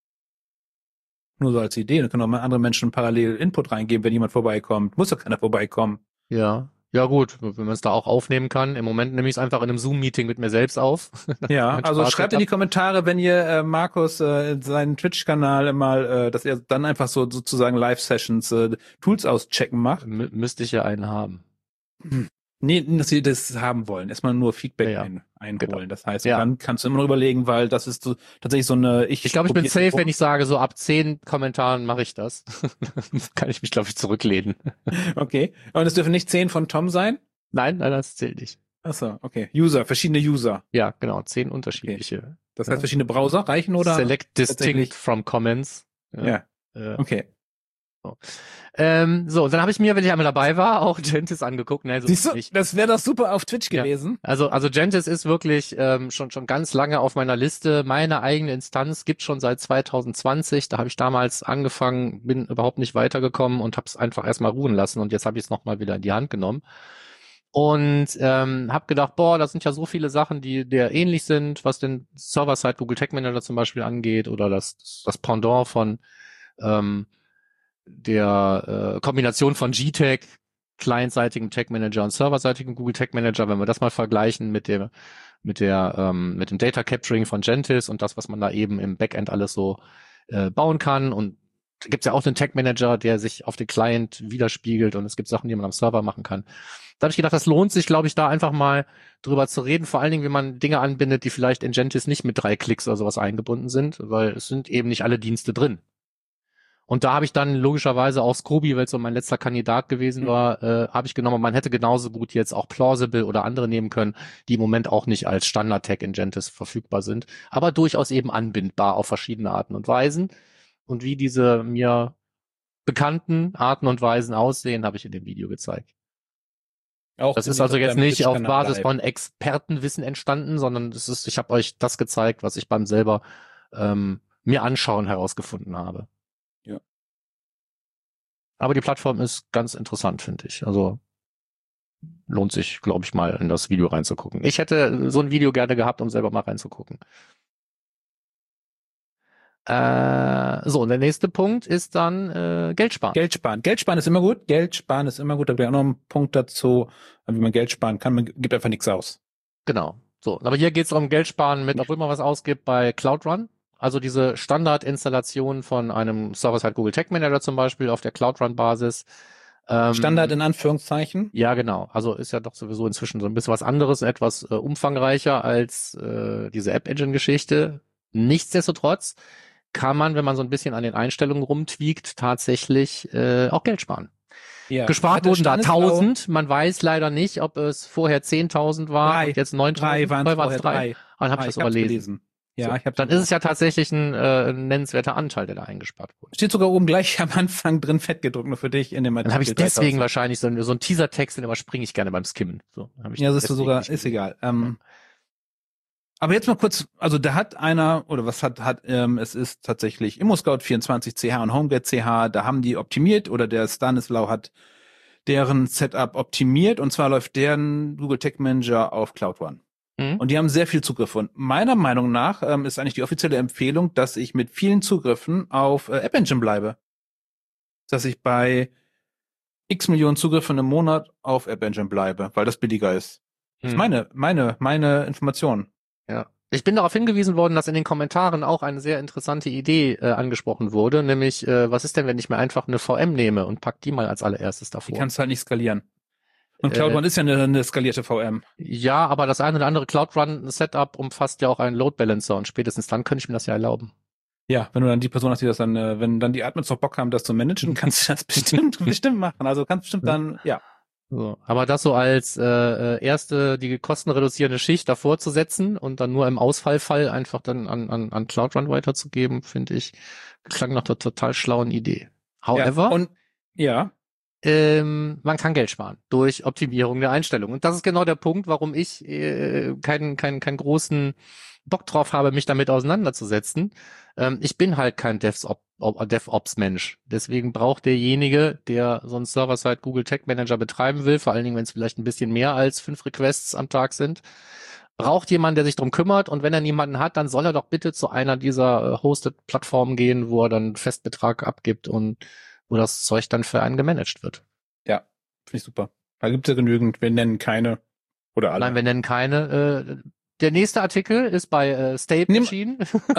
Nur so als Idee. Da können auch mal andere Menschen parallel Input reingeben, wenn jemand vorbeikommt. Muss ja keiner vorbeikommen. Ja. Ja gut, wenn man es da auch aufnehmen kann. Im Moment nehme ich es einfach in einem Zoom-Meeting mit mir selbst auf. Ja, also schreibt in die Kommentare, wenn ihr äh, Markus äh, seinen Twitch-Kanal mal, äh, dass er dann einfach so sozusagen Live-Sessions, äh, Tools auschecken macht. M- müsste ich ja einen haben. Hm. Nee, dass sie das haben wollen. Erstmal nur Feedback Ja, ja. ein, einholen. Genau. Das heißt, Ja. dann kannst du immer noch überlegen, weil das ist so tatsächlich so eine. Ich, Ich glaube, ich bin probier- safe, wenn ich sage, so ab zehn Kommentaren mache ich das. Dann kann ich mich, glaube ich, zurücklehnen. Okay. Und es dürfen nicht zehn von Tom sein? Nein, nein, das zählt nicht. Achso, okay. User, verschiedene User. Ja, genau, zehn unterschiedliche. Das Ja. heißt, verschiedene Browser reichen oder? Select distinct tatsächlich? from comments. Ja. Äh, Okay. ähm, so, dann habe ich mir, wenn ich einmal dabei war, auch Gentis angeguckt. Nein, so Siehst du, nicht. das wäre doch super auf Twitch Ja. gewesen. Also, also Gentis ist wirklich ähm, schon schon ganz lange auf meiner Liste. Meine eigene Instanz gibt schon seit zwanzig zwanzig. Da habe ich damals angefangen, bin überhaupt nicht weitergekommen und habe es einfach erstmal ruhen lassen. Und jetzt habe ich es nochmal wieder in die Hand genommen. Und ähm, habe gedacht, boah, das sind ja so viele Sachen, die der ähnlich sind, was den Server-Side Google Tag Manager zum Beispiel angeht oder das das Pendant von ähm, der äh, Kombination von G Tag, clientseitigem Tag Manager und serverseitigem Google Tag Manager, wenn wir das mal vergleichen mit dem mit der ähm, mit dem Data Capturing von Gentis und das, was man da eben im Backend alles so äh, bauen kann. Und da gibt's ja auch einen Tag Manager, der sich auf den Client widerspiegelt, und es gibt Sachen, die man am Server machen kann. Da habe ich gedacht, das lohnt sich, glaube ich, da einfach mal drüber zu reden, vor allen Dingen, wenn man Dinge anbindet, die vielleicht in Gentis nicht mit drei Klicks oder sowas eingebunden sind, weil es sind eben nicht alle Dienste drin. Und da habe ich dann logischerweise auch Scooby, weil es so mein letzter Kandidat gewesen war, äh, habe ich genommen. Man hätte genauso gut jetzt auch Plausible oder andere nehmen können, die im Moment auch nicht als Standard-Tag in Gentis verfügbar sind, aber durchaus eben anbindbar auf verschiedene Arten und Weisen. Und wie diese mir bekannten Arten und Weisen aussehen, habe ich in dem Video gezeigt. Auch Das wenn ist die also auf jetzt deinem nicht auf Twitch-Kanal Basis bleiben. von Expertenwissen entstanden, sondern es ist, ich habe euch das gezeigt, was ich beim selber ähm, mir anschauen herausgefunden habe. Ja. Aber die Plattform ist ganz interessant, finde ich. Also lohnt sich, glaube ich, mal in das Video reinzugucken. Ich hätte so ein Video gerne gehabt, um selber mal reinzugucken. Äh, so, und der nächste Punkt ist dann äh, Geld sparen. Geld sparen. Geld sparen ist immer gut. Geld sparen ist immer gut. Da habe ich auch noch einen Punkt dazu, wie man Geld sparen kann. Man gibt einfach nichts aus. Genau. So, aber hier geht es um Geld sparen mit, obwohl man was ausgibt bei Cloud Run. Also diese Standardinstallation von einem Server-Side Google Tag Manager zum Beispiel auf der Cloud Run Basis. Ähm, Standard in Anführungszeichen. Ja, genau. Also ist ja doch sowieso inzwischen so ein bisschen was anderes, etwas äh, umfangreicher als äh, diese App-Engine-Geschichte. Nichtsdestotrotz kann man, wenn man so ein bisschen an den Einstellungen rumtweakt, tatsächlich äh, auch Geld sparen. Ja. Gespart Hatte wurden da Stanislau- tausend. Man weiß leider nicht, ob es vorher zehntausend war Drei. und jetzt Drei neuntausend. waren Vorher war's vorher drei. Ah, dann habe Ah, ich das hab's überlesen. gelesen. Ja, So, ich hab's dann ist es ja tatsächlich ein äh, nennenswerter Anteil, der da eingespart wurde. Steht sogar oben gleich am Anfang drin, fett gedruckt, nur für dich in dem Artikel. Dann habe ich deswegen dreitausend. wahrscheinlich so, ein- so einen Teaser-Text, den überspringe ich gerne beim Skimmen. So, dann hab ich Ja, das ist deswegen sogar, nicht ist gesehen. egal. Ähm, aber jetzt mal kurz, also da hat einer, oder was hat, hat, ähm, es ist tatsächlich ImmoScout vierundzwanzig C H und HomeGate C H, da haben die optimiert, oder der Stanislau hat deren Setup optimiert, und zwar läuft deren Google Tag Manager auf Cloud One. Mhm. Und die haben sehr viel Zugriff. Und meiner Meinung nach ähm, ist eigentlich die offizielle Empfehlung, dass ich mit vielen Zugriffen auf äh, App Engine bleibe. Dass ich bei x Millionen Zugriffen im Monat auf App Engine bleibe, weil das billiger ist. Das ist Mhm. meine, meine, meine Information. Ja. Ich bin darauf hingewiesen worden, dass in den Kommentaren auch eine sehr interessante Idee äh, angesprochen wurde, nämlich, äh, was ist denn, wenn ich mir einfach eine V M nehme und pack die mal als allererstes Die davor? kannst du halt nicht skalieren. Und Äh, Cloud One ist ja eine, eine skalierte V M. Ja, aber das eine oder andere Cloud Run Setup umfasst ja auch einen Load Balancer, und spätestens dann könnte ich mir das ja erlauben. Ja, wenn du dann die Person hast, die das dann, äh, wenn dann die Admins noch Bock haben, das zu managen, kannst du das bestimmt, bestimmt machen. Also kannst bestimmt dann, ja. So, aber das so als äh, äh, erste, die kostenreduzierende Schicht davor zu setzen und dann nur im Ausfallfall einfach dann an, an, an Cloud Run weiterzugeben, finde ich, klang nach einer total schlauen Idee. However, Ja, und, ja. ähm, man kann Geld sparen durch Optimierung der Einstellungen. Und das ist genau der Punkt, warum ich äh, keinen, keinen, keinen großen Bock drauf habe, mich damit auseinanderzusetzen. Ähm, ich bin halt kein DevOps, DevOps-Mensch. Deswegen braucht derjenige, der so einen Server-Side Google Tag Manager betreiben will, vor allen Dingen, wenn es vielleicht ein bisschen mehr als fünf Requests am Tag sind, braucht jemanden, der sich drum kümmert. Und wenn er niemanden hat, dann soll er doch bitte zu einer dieser äh, Hosted-Plattformen gehen, wo er dann einen Festbetrag abgibt und wo das Zeug dann für einen gemanagt wird. Ja, finde ich super. Da gibt's ja genügend, wir nennen keine oder alle. Nein, wir nennen keine. Äh, der nächste Artikel ist bei äh, State Nimm- erschienen.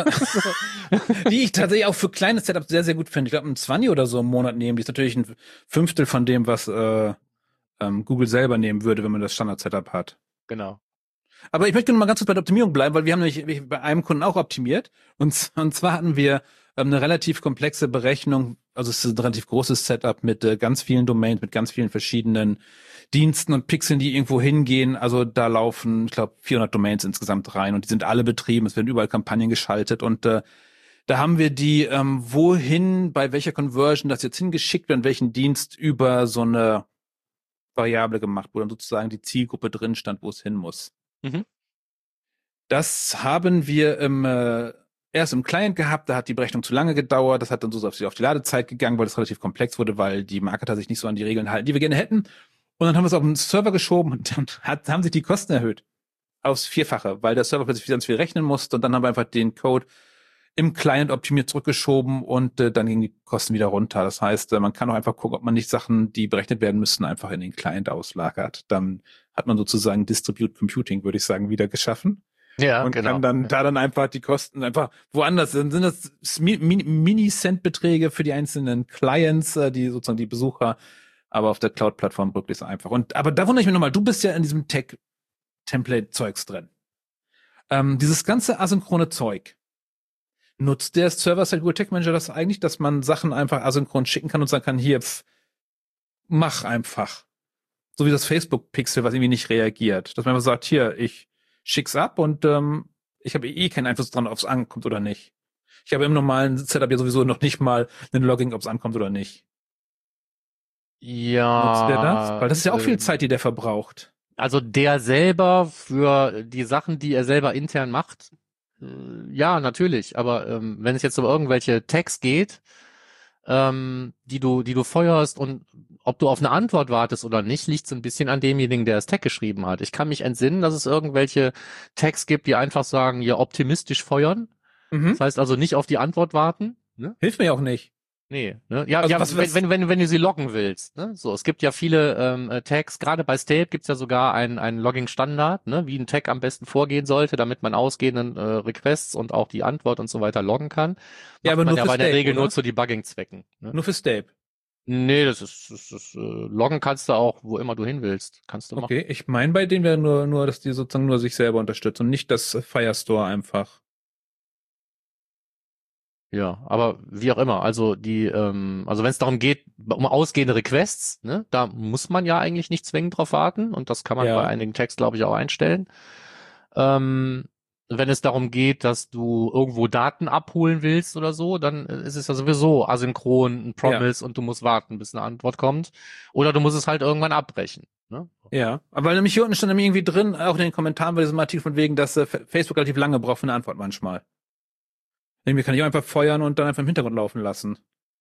Die ich tatsächlich auch für kleine Setups sehr, sehr gut finde. Ich glaube, ein zwanzig oder so im Monat nehmen. Die ist natürlich ein Fünftel von dem, was äh, ähm, Google selber nehmen würde, wenn man das Standard-Setup hat. Genau. Aber ich möchte noch mal ganz kurz bei der Optimierung bleiben, weil wir haben nämlich bei einem Kunden auch optimiert. Und, und zwar hatten wir ähm, eine relativ komplexe Berechnung, also es ist ein relativ großes Setup mit äh, ganz vielen Domains, mit ganz vielen verschiedenen Diensten und Pixeln, die irgendwo hingehen. Also da laufen, ich glaube, vierhundert Domains insgesamt rein und die sind alle betrieben. Es werden überall Kampagnen geschaltet und äh, da haben wir die, ähm, wohin, bei welcher Conversion das jetzt hingeschickt wird, in welchen Dienst über so eine Variable gemacht, wo dann sozusagen die Zielgruppe drin stand, wo es hin muss. Mhm. Das haben wir im, äh, erst im Client gehabt, da hat die Berechnung zu lange gedauert, das hat dann so auf die, auf die Ladezeit gegangen, weil das relativ komplex wurde, weil die Marketer sich nicht so an die Regeln halten, die wir gerne hätten. Und dann haben wir es auf den Server geschoben und dann hat, haben sich die Kosten erhöht. Aufs Vierfache, weil der Server plötzlich ganz viel rechnen musste und dann haben wir einfach den Code im Client optimiert zurückgeschoben und äh, dann gingen die Kosten wieder runter. Das heißt, äh, man kann auch einfach gucken, ob man nicht Sachen, die berechnet werden müssen, einfach in den Client auslagert. Dann hat man sozusagen Distribute Computing, würde ich sagen, wieder geschaffen. Ja, und genau. kann dann ja. da dann einfach die Kosten einfach woanders sind. Sind das Mi- Mi- Mini-Cent-Beträge für die einzelnen Clients, äh, die sozusagen die Besucher, aber auf der Cloud-Plattform wirklich so einfach. Und aber da wundere ich mich nochmal, du bist ja in diesem Tech-Template-Zeugs drin. Ähm, dieses ganze asynchrone Zeug. Nutzt der Server-Side Google Tag Manager das eigentlich, dass man Sachen einfach asynchron schicken kann und sagen kann, hier, pf, mach einfach. So wie das Facebook-Pixel, was irgendwie nicht reagiert. Dass man einfach sagt, hier, ich schick's ab und ähm, ich habe eh keinen Einfluss dran, ob es ankommt oder nicht. Ich habe im normalen Setup ja sowieso noch nicht mal einen Logging, ob es ankommt oder nicht. Ja. Nutzt der das? Weil das ist ja auch viel ähm, Zeit, die der verbraucht. Also der selber für die Sachen, die er selber intern macht, äh, ja, natürlich. Aber ähm, wenn es jetzt um irgendwelche Tags geht, ähm, die du, die du feuerst und ob du auf eine Antwort wartest oder nicht, liegt so ein bisschen an demjenigen, der das Tag geschrieben hat. Ich kann mich entsinnen, dass es irgendwelche Tags gibt, die einfach sagen, ja, optimistisch feuern. Mhm. Das heißt also nicht auf die Antwort warten. Ne? Hilft mir auch nicht. Nee, ne? Ja, Also ja was- wenn, was- wenn, wenn, wenn du sie loggen willst. Ne? So, es gibt ja viele ähm, äh, Tags, gerade bei Stape gibt's ja sogar einen, einen Logging-Standard, ne? Wie ein Tag am besten vorgehen sollte, damit man ausgehenden äh, Requests und auch die Antwort und so weiter loggen kann. Ja, Macht aber man nur ja für bei der Stape, Regel oder? nur zu Debugging-Zwecken. Ne? Nur für Stape. Nee, das ist, das ist äh, loggen kannst du auch, wo immer du hin willst. Kannst du machen. Okay, ich meine bei denen wäre nur, nur, dass die sozusagen nur sich selber unterstützen und nicht das Firestore einfach. Ja, aber wie auch immer, also die, ähm, also wenn es darum geht, um ausgehende Requests, ne, da muss man ja eigentlich nicht zwingend drauf warten und das kann man Ja. bei einigen Tags, glaube ich, auch einstellen. Ähm, wenn es darum geht, dass du irgendwo Daten abholen willst oder so, dann ist es ja sowieso asynchron, ein Promise und du musst warten, bis eine Antwort kommt. Oder du musst es halt irgendwann abbrechen. Ne? Ja, aber weil nämlich hier unten stand nämlich irgendwie drin, auch in den Kommentaren bei diesem Artikel von wegen, dass äh, Facebook relativ lange braucht für eine Antwort manchmal. Irgendwie kann ich auch einfach feuern und dann einfach im Hintergrund laufen lassen.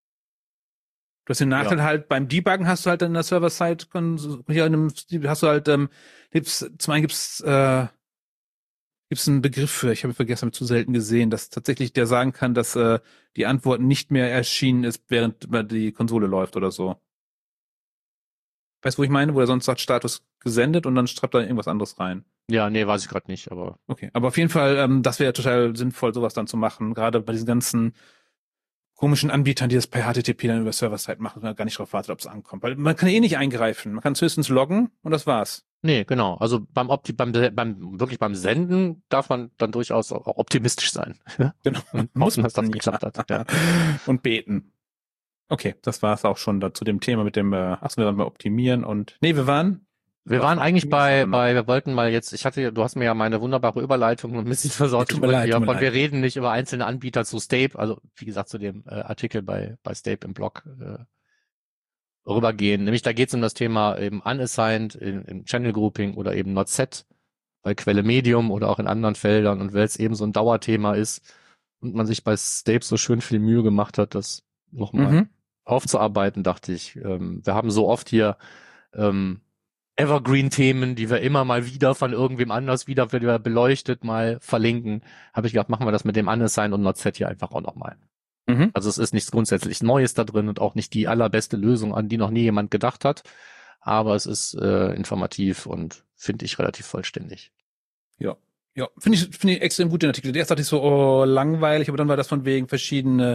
Du hast den Nachteil Ja. halt, beim Debuggen hast du halt in der Server-Side, kon- hier in einem, hast du halt, ähm, gibt's, zum einen gibt's, äh, gibt's einen Begriff für, ich habe ihn vergessen, habe zu selten gesehen, dass tatsächlich der sagen kann, dass äh, die Antwort nicht mehr erschienen ist, während die Konsole läuft oder so. Weißt du, wo ich meine? Wo er sonst sagt, Status gesendet und dann schreibt er irgendwas anderes rein. Ja, nee, weiß ich gerade nicht, aber Okay, aber auf jeden Fall, ähm, das wäre total sinnvoll, sowas dann zu machen. Gerade bei diesen ganzen komischen Anbietern, die das per H T T P dann über Server-Side machen, wenn man gar nicht darauf wartet, ob es ankommt. Weil man kann eh nicht eingreifen. Man kann es höchstens loggen und das war's. nee, genau. Also beim Opti beim, beim wirklich beim Senden darf man dann durchaus auch optimistisch sein. Genau. Und Muss hoffen, dass das man, geklappt hat. Ja. Und beten. Okay, das war's auch schon da zu dem Thema mit dem, äh, ach, wir waren bei Optimieren und, nee, wir waren, Wir Was waren eigentlich bei, optimierst du noch? bei, wir wollten mal jetzt, ich hatte, du hast mir ja meine wunderbare Überleitung ein bisschen versaut. Tut Ich mir wollte leid, ja tut mir von, wir leid. reden nicht über einzelne Anbieter zu Stape, also wie gesagt zu dem äh, Artikel bei, bei Stape im Blog äh, rübergehen. Nämlich da geht es um das Thema eben unassigned in, in Channel Grouping oder eben not set bei Quelle Medium oder auch in anderen Feldern und weil es eben so ein Dauerthema ist und man sich bei Stape so schön viel Mühe gemacht hat, das nochmal mhm. aufzuarbeiten, dachte ich. Ähm, wir haben so oft hier ähm, Evergreen-Themen, die wir immer mal wieder von irgendwem anders wieder, wieder beleuchtet, mal verlinken. Habe ich gedacht, machen wir das mit dem Unassigned und Not Set hier einfach auch nochmal. Mhm. Also es ist nichts grundsätzlich Neues da drin und auch nicht die allerbeste Lösung, an die noch nie jemand gedacht hat. Aber es ist äh, informativ und finde ich relativ vollständig. Ja, finde ich, finde ich extrem gut den Artikel. Erst dachte ich so, oh, langweilig, aber dann war das von wegen verschiedene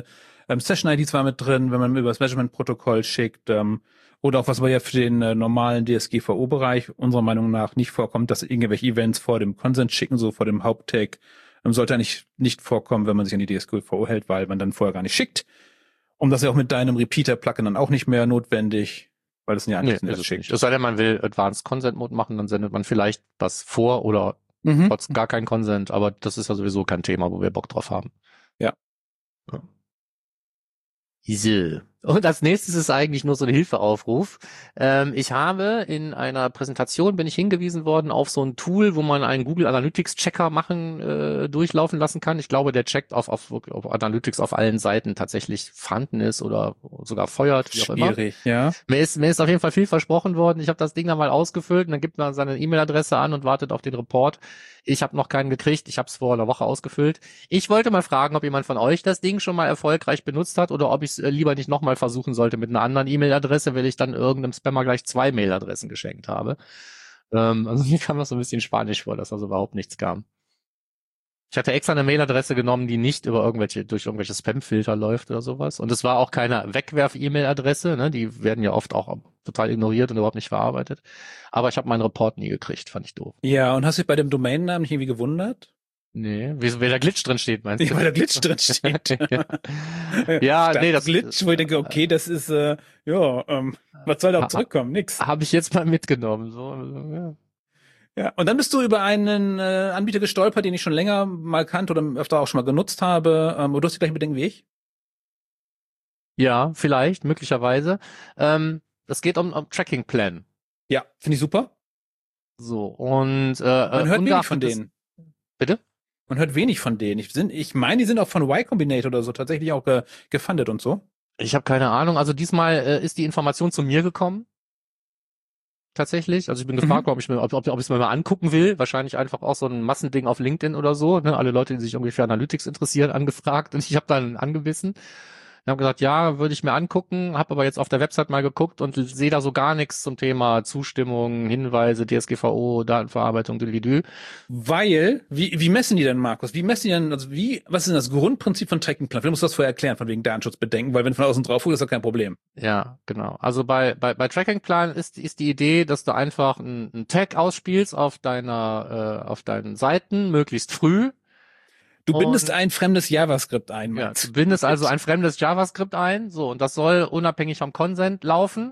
Ähm, Session-I Ds war mit drin, wenn man über das Measurement-Protokoll schickt. Ähm, oder auch was aber ja für den äh, normalen D S G V O-Bereich unserer Meinung nach nicht vorkommt, dass irgendwelche Events vor dem Consent schicken, so vor dem Haupttag. Ähm, sollte eigentlich nicht vorkommen, wenn man sich an die D S G V O hält, weil man dann vorher gar nicht schickt. Und das ist ja auch mit deinem Repeater-Plugin dann auch nicht mehr notwendig, weil das ja Nee, eigentlich ist es schickt. nicht. Es sei denn, man will Advanced Consent Mode machen, dann sendet man vielleicht was vor oder Mhm. trotz gar kein Consent, aber das ist ja sowieso kein Thema, wo wir Bock drauf haben. Ja. Ja. So. Und als nächstes ist eigentlich nur so ein Hilfeaufruf. Ähm, ich habe in einer Präsentation bin ich hingewiesen worden auf so ein Tool, wo man einen Google Analytics Checker machen, äh, durchlaufen lassen kann. Ich glaube, der checkt auf, auf, auf Analytics auf allen Seiten tatsächlich vorhanden ist oder sogar feuert, wie auch immer. Schwierig, ja. Mir ist, mir ist auf jeden Fall viel versprochen worden. Ich habe das Ding dann mal ausgefüllt und dann gibt man seine E-Mail-Adresse an und wartet auf den Report. Ich habe noch keinen gekriegt. Ich habe es vor einer Woche ausgefüllt. Ich wollte mal fragen, ob jemand von euch das Ding schon mal erfolgreich benutzt hat oder ob ich es äh, lieber nicht nochmal versuchen sollte mit einer anderen E-Mail-Adresse, weil ich dann irgendeinem Spammer gleich zwei Mail-Adressen geschenkt habe. Ähm, also mir kam das so ein bisschen spanisch vor, dass also überhaupt nichts kam. Ich hatte extra eine Mailadresse genommen, die nicht über irgendwelche, durch irgendwelche Spam-Filter läuft oder sowas. Und es war auch keine Wegwerf-E-Mail-Adresse, ne? Die werden ja oft auch total ignoriert und überhaupt nicht verarbeitet. Aber ich habe meinen Report nie gekriegt, fand ich doof. Ja, und hast du dich bei dem Domainnamen nicht irgendwie gewundert? Nee, wie, wie der Glitch drin steht, meinst du? Ja, weil der Glitch drin steht. ja, ja nee, das Glitch, wo ich denke, okay, das ist, äh, ja, ähm, was soll da auch zurückkommen? Nix. Habe ich jetzt mal mitgenommen, so, ja. Ja, und dann bist du über einen äh, Anbieter gestolpert, den ich schon länger mal kannte oder öfter auch schon mal genutzt habe. Ähm, und du hast die gleichen Bedenken wie ich? Ja, vielleicht, möglicherweise. Ähm, es geht um, um Tracking Plan. Ja, finde ich super. So, und äh, Man hört wenig von des, denen. Bitte? Man hört wenig von denen. Ich, sind, ich meine, die sind auch von Y Combinator oder so tatsächlich auch ge, gefundet und so. Ich habe keine Ahnung. Also diesmal äh, ist die Information zu mir gekommen. Tatsächlich. Also ich bin Mhm. gefragt, ob ich mir, ob, ob, ob ich es mir mal angucken will. Wahrscheinlich einfach auch so ein Massending auf LinkedIn oder so. Ne? Alle Leute, die sich irgendwie für Analytics interessieren, angefragt. Und ich habe dann angebissen. Ich habe gesagt, ja, würde ich mir angucken, habe aber jetzt auf der Website mal geguckt und sehe da so gar nichts zum Thema Zustimmung, Hinweise, D S G V O, Datenverarbeitung, Dü. Weil, wie, wie messen die denn, Markus? Wie messen die denn, also wie, was ist denn das Grundprinzip von Tracking Plan? Vielleicht musst du das vorher erklären, von wegen Datenschutzbedenken, weil wenn du von außen drauf guckst, ist das kein Problem. Ja, genau. Also bei, bei, bei Tracking Plan ist, ist die Idee, dass du einfach einen Tag ausspielst auf deiner, äh, auf deinen Seiten, möglichst früh. Du bindest Und, ein fremdes JavaScript ein, ja, meinst du bindest also ein fremdes JavaScript ein, so, und das soll unabhängig vom Consent laufen.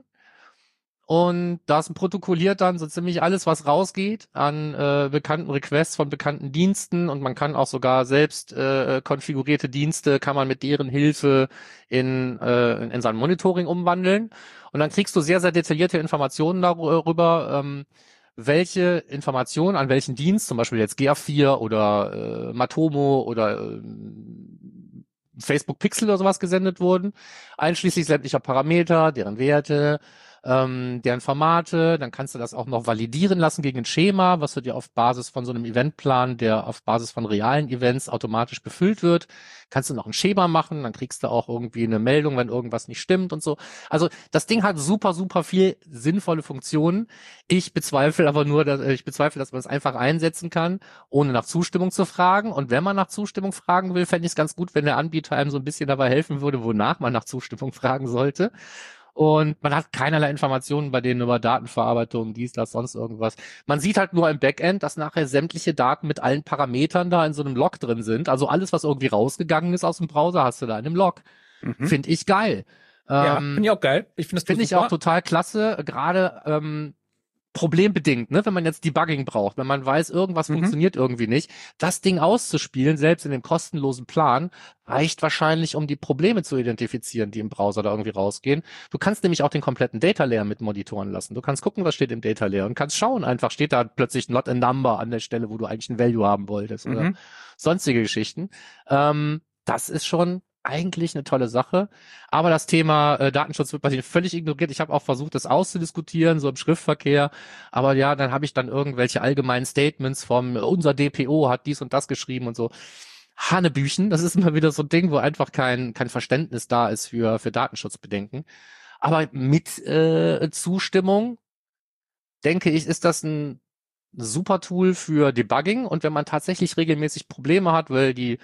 Und das protokolliert dann so ziemlich alles, was rausgeht an äh, bekannten Requests von bekannten Diensten, und man kann auch sogar selbst äh, konfigurierte Dienste, kann man mit deren Hilfe in, äh, in, in sein Monitoring umwandeln. Und dann kriegst du sehr, sehr detaillierte Informationen darüber, ähm, welche Informationen an welchen Dienst, zum Beispiel jetzt G A vier oder äh, Matomo oder äh, Facebook Pixel oder sowas gesendet wurden, einschließlich sämtlicher Parameter, deren Werte, ähm, deren Formate. Dann kannst du das auch noch validieren lassen gegen ein Schema, was du dir auf Basis von so einem Eventplan, der auf Basis von realen Events automatisch befüllt wird. Kannst du noch ein Schema machen, dann kriegst du auch irgendwie eine Meldung, wenn irgendwas nicht stimmt und so. Also das Ding hat super, super viel sinnvolle Funktionen. Ich bezweifle aber nur, dass ich bezweifle, dass man es einfach einsetzen kann, ohne nach Zustimmung zu fragen. Und wenn man nach Zustimmung fragen will, fände ich es ganz gut, wenn der Anbieter einem so ein bisschen dabei helfen würde, wonach man nach Zustimmung fragen sollte. Und man hat keinerlei Informationen bei denen über Datenverarbeitung, dies, das, sonst irgendwas. Man sieht halt nur im Backend, dass nachher sämtliche Daten mit allen Parametern da in so einem Log drin sind. Also alles, was irgendwie rausgegangen ist aus dem Browser, hast du da in einem Log. Mhm. Finde ich geil. Ja, ähm, finde ich auch geil. Ich finde das Finde ich auch total klasse, gerade ähm, problembedingt, ne? Wenn man jetzt Debugging braucht, wenn man weiß, irgendwas mhm. funktioniert irgendwie nicht, das Ding auszuspielen, selbst in dem kostenlosen Plan, reicht wahrscheinlich, um die Probleme zu identifizieren, die im Browser da irgendwie rausgehen. Du kannst nämlich auch den kompletten Data Layer mit monitoren lassen. Du kannst gucken, was steht im Data Layer, und kannst schauen, einfach steht da plötzlich not a number an der Stelle, wo du eigentlich ein Value haben wolltest, mhm. oder sonstige Geschichten. Ähm, das ist schon eigentlich eine tolle Sache, aber das Thema äh, Datenschutz wird bei denen völlig ignoriert. Ich habe auch versucht, das auszudiskutieren, so im Schriftverkehr, aber ja, dann habe ich dann irgendwelche allgemeinen Statements vom, unser D P O hat dies und das geschrieben und so. Hanebüchen, das ist immer wieder so ein Ding, wo einfach kein kein Verständnis da ist für für Datenschutzbedenken. Aber mit äh, Zustimmung, denke ich, ist das ein super Tool für Debugging, und wenn man tatsächlich regelmäßig Probleme hat, weil die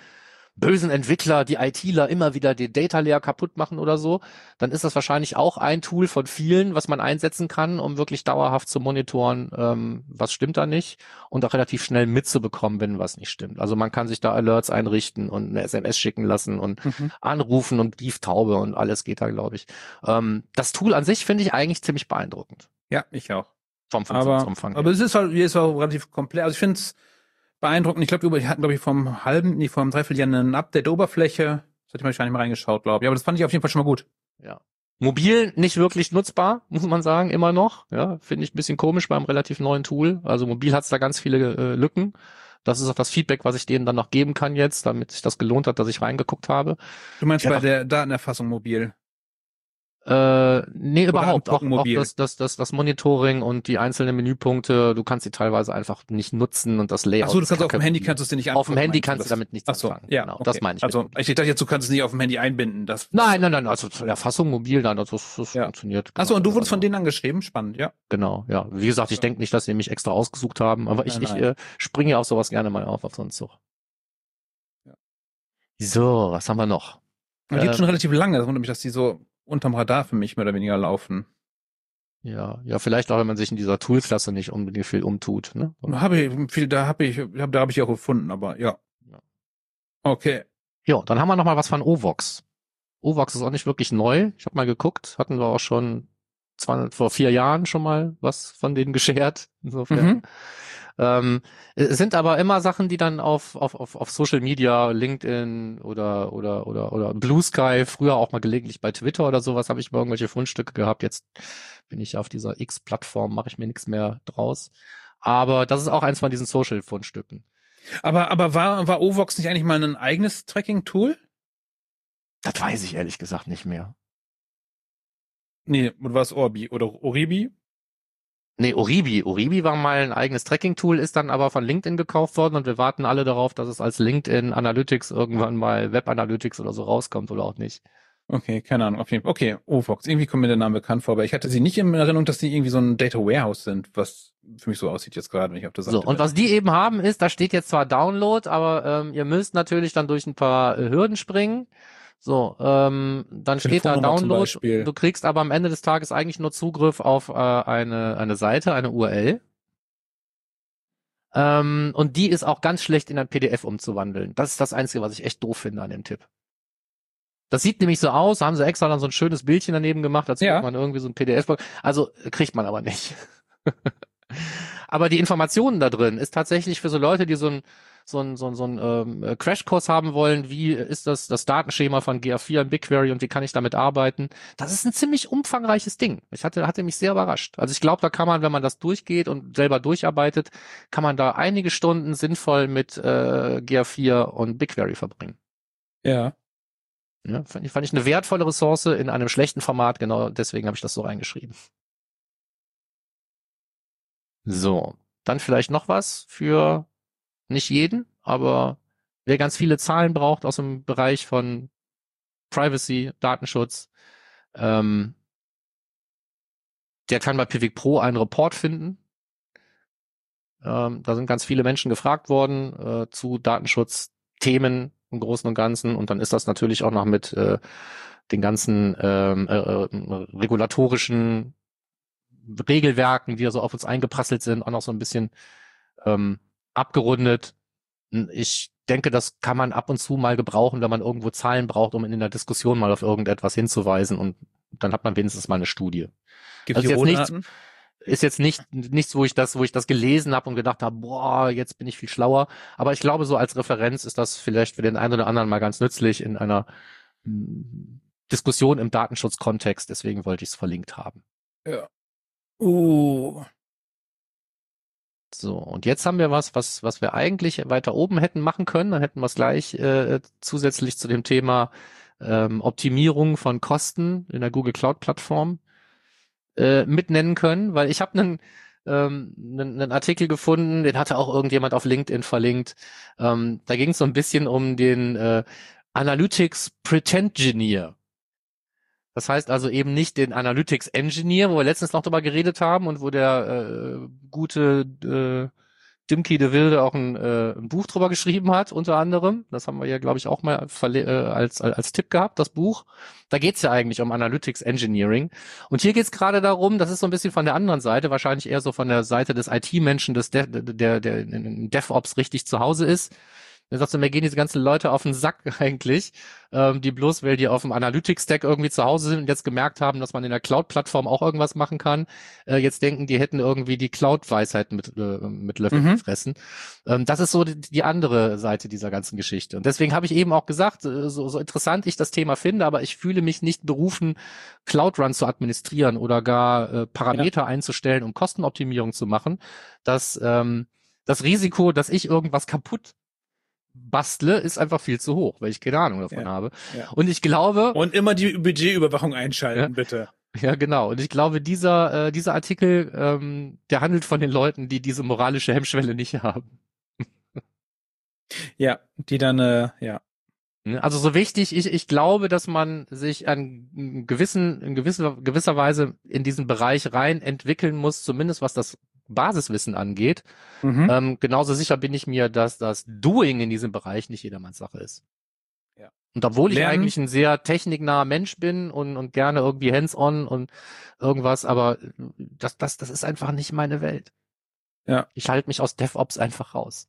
bösen Entwickler, die ITler immer wieder den Data Layer kaputt machen oder so, dann ist das wahrscheinlich auch ein Tool von vielen, was man einsetzen kann, um wirklich dauerhaft zu monitoren, ähm, was stimmt da nicht und auch relativ schnell mitzubekommen, wenn was nicht stimmt. Also man kann sich da Alerts einrichten und eine S M S schicken lassen und Mhm. anrufen und Brieftaube und alles geht da, glaube ich. Ähm, das Tool an sich finde ich eigentlich ziemlich beeindruckend. Ja, ich auch. Vom Aber, Funktionsumfang her. aber es ist halt, es ist auch relativ komplex. Also ich finde es beeindruckend. Ich glaube, wir hatten, glaube ich, vom halben, nee, vom Dreivierteljahr ein Update der Oberfläche. Das hatte ich mal gar nicht mal reingeschaut, glaube ich. Aber das fand ich auf jeden Fall schon mal gut. Ja. Mobil nicht wirklich nutzbar, muss man sagen, immer noch. Ja, finde ich ein bisschen komisch beim relativ neuen Tool. Also mobil hat es da ganz viele äh, Lücken. Das ist auch das Feedback, was ich denen dann noch geben kann jetzt, damit sich das gelohnt hat, dass ich reingeguckt habe. Du meinst Ja, bei doch. der Datenerfassung mobil? Äh, nee, überhaupt. Auch, angucken auch mobil. das, das, das, das Monitoring und die einzelnen Menüpunkte, du kannst sie teilweise einfach nicht nutzen und das Layout. Ach so, du ist kannst auf dem kacke. Handy kannst du es dir nicht Auf dem angucken, Handy meinst du kannst du das? damit nichts Ach so, anfangen. ja, Genau, okay. das meine ich. Also mit ich dachte jetzt, du kannst es nicht auf dem Handy einbinden. Das, Nein, nein, nein, also zur Erfassung mobil, dann, das, das Ja. funktioniert. Ach so, und du genau. wurdest von denen angeschrieben? Spannend, ja. Genau, ja. Wie gesagt, ich denke nicht, dass sie mich extra ausgesucht haben, aber ich, Nein, ich nein. äh, springe auf sowas gerne mal auf, auf so einen Zug. Ja. So, was haben wir noch? Und die gibt Ähm, schon relativ lange. Das wundert mich, dass die so unterm Radar für mich mehr oder weniger laufen. Ja, ja, vielleicht auch, wenn man sich in dieser Toolklasse nicht unbedingt viel umtut, ne? Da habe ich viel, da habe ich, hab, da habe ich auch gefunden, aber ja. Ja. Okay. Ja, dann haben wir noch mal was von Ovox. Ovox ist auch nicht wirklich neu. Ich habe mal geguckt, hatten wir auch schon zwei, vor vier Jahren schon mal was von denen geshared. Insofern. Mhm. Ähm, es sind aber immer Sachen, die dann auf, auf, auf, auf Social Media, LinkedIn oder, oder, oder, oder Blue Sky, früher auch mal gelegentlich bei Twitter oder sowas, habe ich mal irgendwelche Fundstücke gehabt. Jetzt bin ich auf dieser X-Plattform, mache ich mir nichts mehr draus. Aber das ist auch eins von diesen Social-Fundstücken. Aber, aber war, war Ovox nicht eigentlich mal ein eigenes Tracking-Tool? Das weiß ich ehrlich gesagt nicht mehr. Nee, oder war es Orbi oder Oribi? Nee, Oribi. Oribi war mal ein eigenes Tracking-Tool, ist dann aber von LinkedIn gekauft worden und wir warten alle darauf, dass es als LinkedIn Analytics irgendwann mal Web Analytics oder so rauskommt oder auch nicht. Okay, keine Ahnung, auf jeden Fall. Okay, Ovox. Irgendwie kommt mir der Name bekannt vor, aber ich hatte sie nicht in Erinnerung, dass die irgendwie so ein Data Warehouse sind, was für mich so aussieht jetzt gerade, wenn ich auf der Seite So, und bin. was die eben haben ist, da steht jetzt zwar Download, aber ähm, ihr müsst natürlich dann durch ein paar äh, Hürden springen. So, ähm, dann steht da Telefonnummer zum Download. Beispiel. Du kriegst aber am Ende des Tages eigentlich nur Zugriff auf äh, eine eine Seite, eine U R L. Ähm, und die ist auch ganz schlecht in ein P D F umzuwandeln. Das ist das Einzige, was ich echt doof finde an dem Tipp. Das sieht nämlich so aus, da haben sie extra dann so ein schönes Bildchen daneben gemacht, als Ja. würde man irgendwie so ein P D F. Also äh, kriegt man aber nicht. Aber die Informationen da drin ist tatsächlich für so Leute, die so ein so ein so ein, so ein ähm, Crashkurs haben wollen, wie ist das das Datenschema von G A vier in BigQuery und wie kann ich damit arbeiten? Das ist ein ziemlich umfangreiches Ding. Ich hatte hatte mich sehr überrascht. Also ich glaube, da kann man, wenn man das durchgeht und selber durcharbeitet, kann man da einige Stunden sinnvoll mit äh, G A vier und BigQuery verbringen. Ja. Ja, fand ich, fand ich eine wertvolle Ressource in einem schlechten Format, genau deswegen habe ich das so reingeschrieben. So, dann vielleicht noch was für nicht jeden, aber wer ganz viele Zahlen braucht aus dem Bereich von Privacy, Datenschutz, ähm, der kann bei Pivik Pro einen Report finden. Ähm, da sind ganz viele Menschen gefragt worden äh, zu Datenschutzthemen im Großen und Ganzen und dann ist das natürlich auch noch mit äh, den ganzen ähm, äh, äh, regulatorischen Regelwerken, die da so auf uns eingeprasselt sind, auch noch so ein bisschen ähm, abgerundet. Ich denke, das kann man ab und zu mal gebrauchen, wenn man irgendwo Zahlen braucht, um in der Diskussion mal auf irgendetwas hinzuweisen und dann hat man wenigstens mal eine Studie. Gibt Also die jetzt nichts, Rohdaten? ist jetzt nicht nichts, wo ich das, wo ich das gelesen habe und gedacht habe, boah, jetzt bin ich viel schlauer. Aber ich glaube, so als Referenz ist das vielleicht für den einen oder anderen mal ganz nützlich in einer mh, Diskussion im Datenschutzkontext. Deswegen wollte ich es verlinkt haben. Ja. Uh. So, und jetzt haben wir was, was, was wir eigentlich weiter oben hätten machen können. Dann hätten wir es gleich äh, zusätzlich zu dem Thema ähm, Optimierung von Kosten in der Google Cloud Plattform äh, mit nennen können, weil ich habe einen ähm, einen, einen Artikel gefunden, den hatte auch irgendjemand auf LinkedIn verlinkt. Ähm, da ging es so ein bisschen um den äh, Analytics Pretend Engineer. Das heißt also eben nicht den Analytics Engineer, wo wir letztens noch drüber geredet haben und wo der äh, gute äh, Dimki de Wilde auch ein, äh, ein Buch drüber geschrieben hat, unter anderem. Das haben wir ja, glaube ich, auch mal verle- äh, als, als als Tipp gehabt, das Buch. Da geht's ja eigentlich um Analytics Engineering. Und hier geht's gerade darum, das ist so ein bisschen von der anderen Seite, wahrscheinlich eher so von der Seite des I T-Menschen, des De- der, der in DevOps richtig zu Hause ist. Dann sagst du, mir gehen diese ganzen Leute auf den Sack eigentlich, ähm, die bloß, weil die auf dem Analytics-Stack irgendwie zu Hause sind und jetzt gemerkt haben, dass man in der Cloud-Plattform auch irgendwas machen kann. Äh, jetzt denken, die hätten irgendwie die Cloud-Weisheit mit, äh, mit Löffeln Mhm. gefressen. Ähm, das ist so die, die andere Seite dieser ganzen Geschichte. Und deswegen habe ich eben auch gesagt, äh, so, so interessant ich das Thema finde, aber ich fühle mich nicht berufen, Cloud-Run zu administrieren oder gar äh, Parameter einzustellen, um Kostenoptimierung zu machen. Das, ähm, das Risiko, dass ich irgendwas kaputt bastle, ist einfach viel zu hoch, weil ich keine Ahnung davon Ja, habe. ja. Und ich glaube, Und immer die Budgetüberwachung einschalten, Ja. bitte. ja genau, und ich glaube, dieser äh, dieser Artikel, ähm, der handelt von den Leuten, die diese moralische Hemmschwelle nicht haben. Ja, die dann, äh, ja. Ne? Also so wichtig, ich ich glaube, dass man sich an gewissen in gewisser gewisser Weise in diesen Bereich rein entwickeln muss, zumindest was das Basiswissen angeht. Mhm. Ähm, genauso sicher bin ich mir, dass das Doing in diesem Bereich nicht jedermanns Sache ist. Ja. Und obwohl ich Lernen. eigentlich ein sehr techniknaher Mensch bin und, und gerne irgendwie hands-on und irgendwas, aber das, das, das ist einfach nicht meine Welt. Ja. Ich halte mich aus DevOps einfach raus.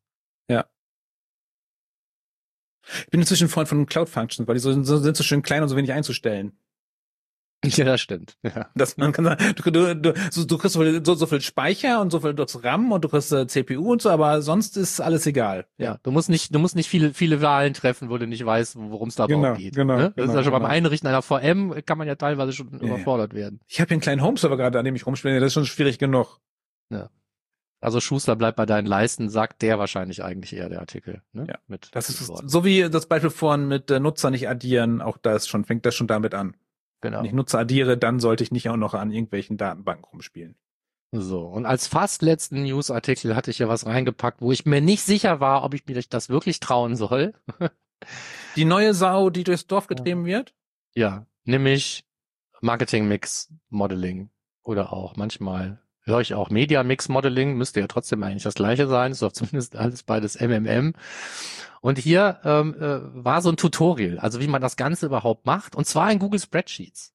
Ich bin inzwischen ein Freund von Cloud Functions, weil die so, so, sind so schön klein und so wenig einzustellen. Ja, das stimmt. Ja. Dass man kann sagen, du, du, du, so, du kriegst so, viel- so, so viel Speicher und so viel RAM und du kriegst äh, C P U und so, aber sonst ist alles egal. Ja, du musst nicht, du musst nicht viele, viele Wahlen treffen, wo du nicht weißt, worum es da Genau, überhaupt geht. genau, ne? Das genau, ist ja schon genau. beim Einrichten einer V M kann man ja teilweise schon Ja, überfordert werden. Ich habe hier einen kleinen Home-Server gerade, an dem ich rumspiele, das ist schon schwierig genug. Also Schuster bleibt bei deinen Leisten, sagt der wahrscheinlich eigentlich eher der Artikel. Ne? Ja, Mit Das ist Worten. so wie das Beispiel vorhin mit äh, Nutzer nicht addieren, auch das schon, fängt das schon damit an. Genau. Wenn ich Nutzer addiere, dann sollte ich nicht auch noch an irgendwelchen Datenbanken rumspielen. So, und als fast letzten Newsartikel hatte ich ja was reingepackt, wo ich mir nicht sicher war, ob ich mir das wirklich trauen soll. Die neue Sau, die durchs Dorf getrieben wird? Ja, nämlich Marketing Mix Modeling oder auch manchmal höre ich auch Media Mix Modeling, müsste ja trotzdem eigentlich das gleiche sein, ist doch zumindest alles beides M M M. Und hier ähm, äh, war so ein Tutorial, also wie man das Ganze überhaupt macht, und zwar in Google Spreadsheets.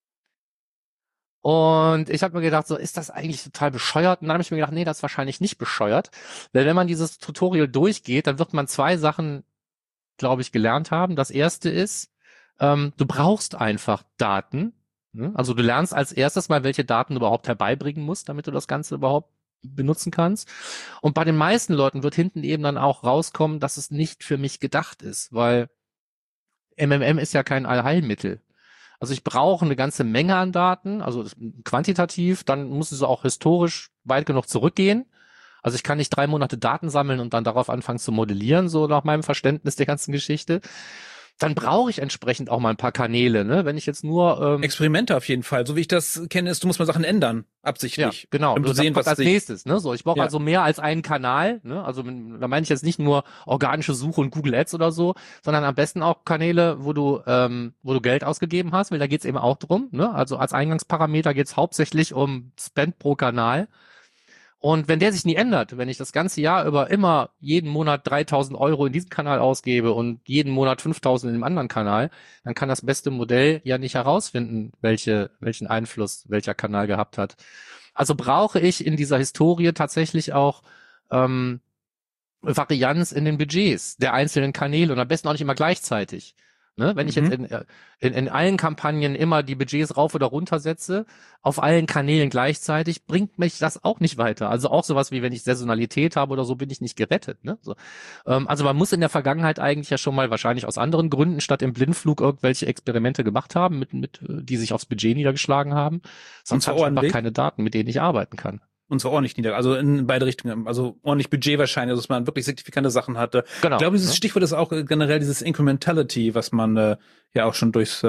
Und ich habe mir gedacht, so ist das eigentlich total bescheuert? Und dann habe ich mir gedacht, nee, das ist wahrscheinlich nicht bescheuert, weil wenn man dieses Tutorial durchgeht, dann wird man zwei Sachen, glaube ich, gelernt haben. Das erste ist, ähm, du brauchst einfach Daten. Ne? Also du lernst als erstes mal, welche Daten du überhaupt herbeibringen musst, damit du das Ganze überhaupt benutzen kannst. Und bei den meisten Leuten wird hinten eben dann auch rauskommen, dass es nicht für mich gedacht ist, weil M M M ist ja kein Allheilmittel. Also ich brauche eine ganze Menge an Daten, also quantitativ, dann muss es auch historisch weit genug zurückgehen. Also ich kann nicht drei Monate Daten sammeln und dann darauf anfangen zu modellieren, so nach meinem Verständnis der ganzen Geschichte. Dann brauche ich entsprechend auch mal ein paar Kanäle, ne? Wenn ich jetzt nur ähm, Experimente auf jeden Fall. So wie ich das kenne, ist, du musst mal Sachen ändern, ja, absichtlich. genau. Um Du zu sehen, kommt was als sich- nächstes, ne? So, ich brauche Ja. also mehr als einen Kanal, ne? Also da meine ich jetzt nicht nur organische Suche und Google Ads oder so, sondern am besten auch Kanäle, wo du ähm, wo du Geld ausgegeben hast, weil da geht's eben auch drum, ne? Also als Eingangsparameter geht's hauptsächlich um Spend pro Kanal. Und wenn der sich nie ändert, wenn ich das ganze Jahr über immer jeden Monat dreitausend Euro in diesem Kanal ausgebe und jeden Monat fünftausend in dem anderen Kanal, dann kann das beste Modell ja nicht herausfinden, welche, welchen Einfluss welcher Kanal gehabt hat. Also brauche ich in dieser Historie tatsächlich auch ähm, Varianz in den Budgets der einzelnen Kanäle und am besten auch nicht immer gleichzeitig. Ne? Wenn ich Mhm. jetzt in, in, in allen Kampagnen immer die Budgets rauf oder runter setze, auf allen Kanälen gleichzeitig, bringt mich das auch nicht weiter. Also auch sowas wie, wenn ich Saisonalität habe oder so, bin ich nicht gerettet. Ne? So. Ähm, also man muss in der Vergangenheit eigentlich ja schon mal wahrscheinlich aus anderen Gründen statt im Blindflug irgendwelche Experimente gemacht haben, mit, mit, die sich aufs Budget niedergeschlagen haben. Sonst zwar habe ich einfach ordentlich? keine Daten, mit denen ich arbeiten kann. Und zwar ordentlich nieder, also in beide Richtungen, also ordentlich Budget wahrscheinlich, also dass man wirklich signifikante Sachen hatte. Genau. Ich glaube, dieses ne? Stichwort ist auch äh, generell dieses Incrementality, was man äh, ja auch schon durchs, äh,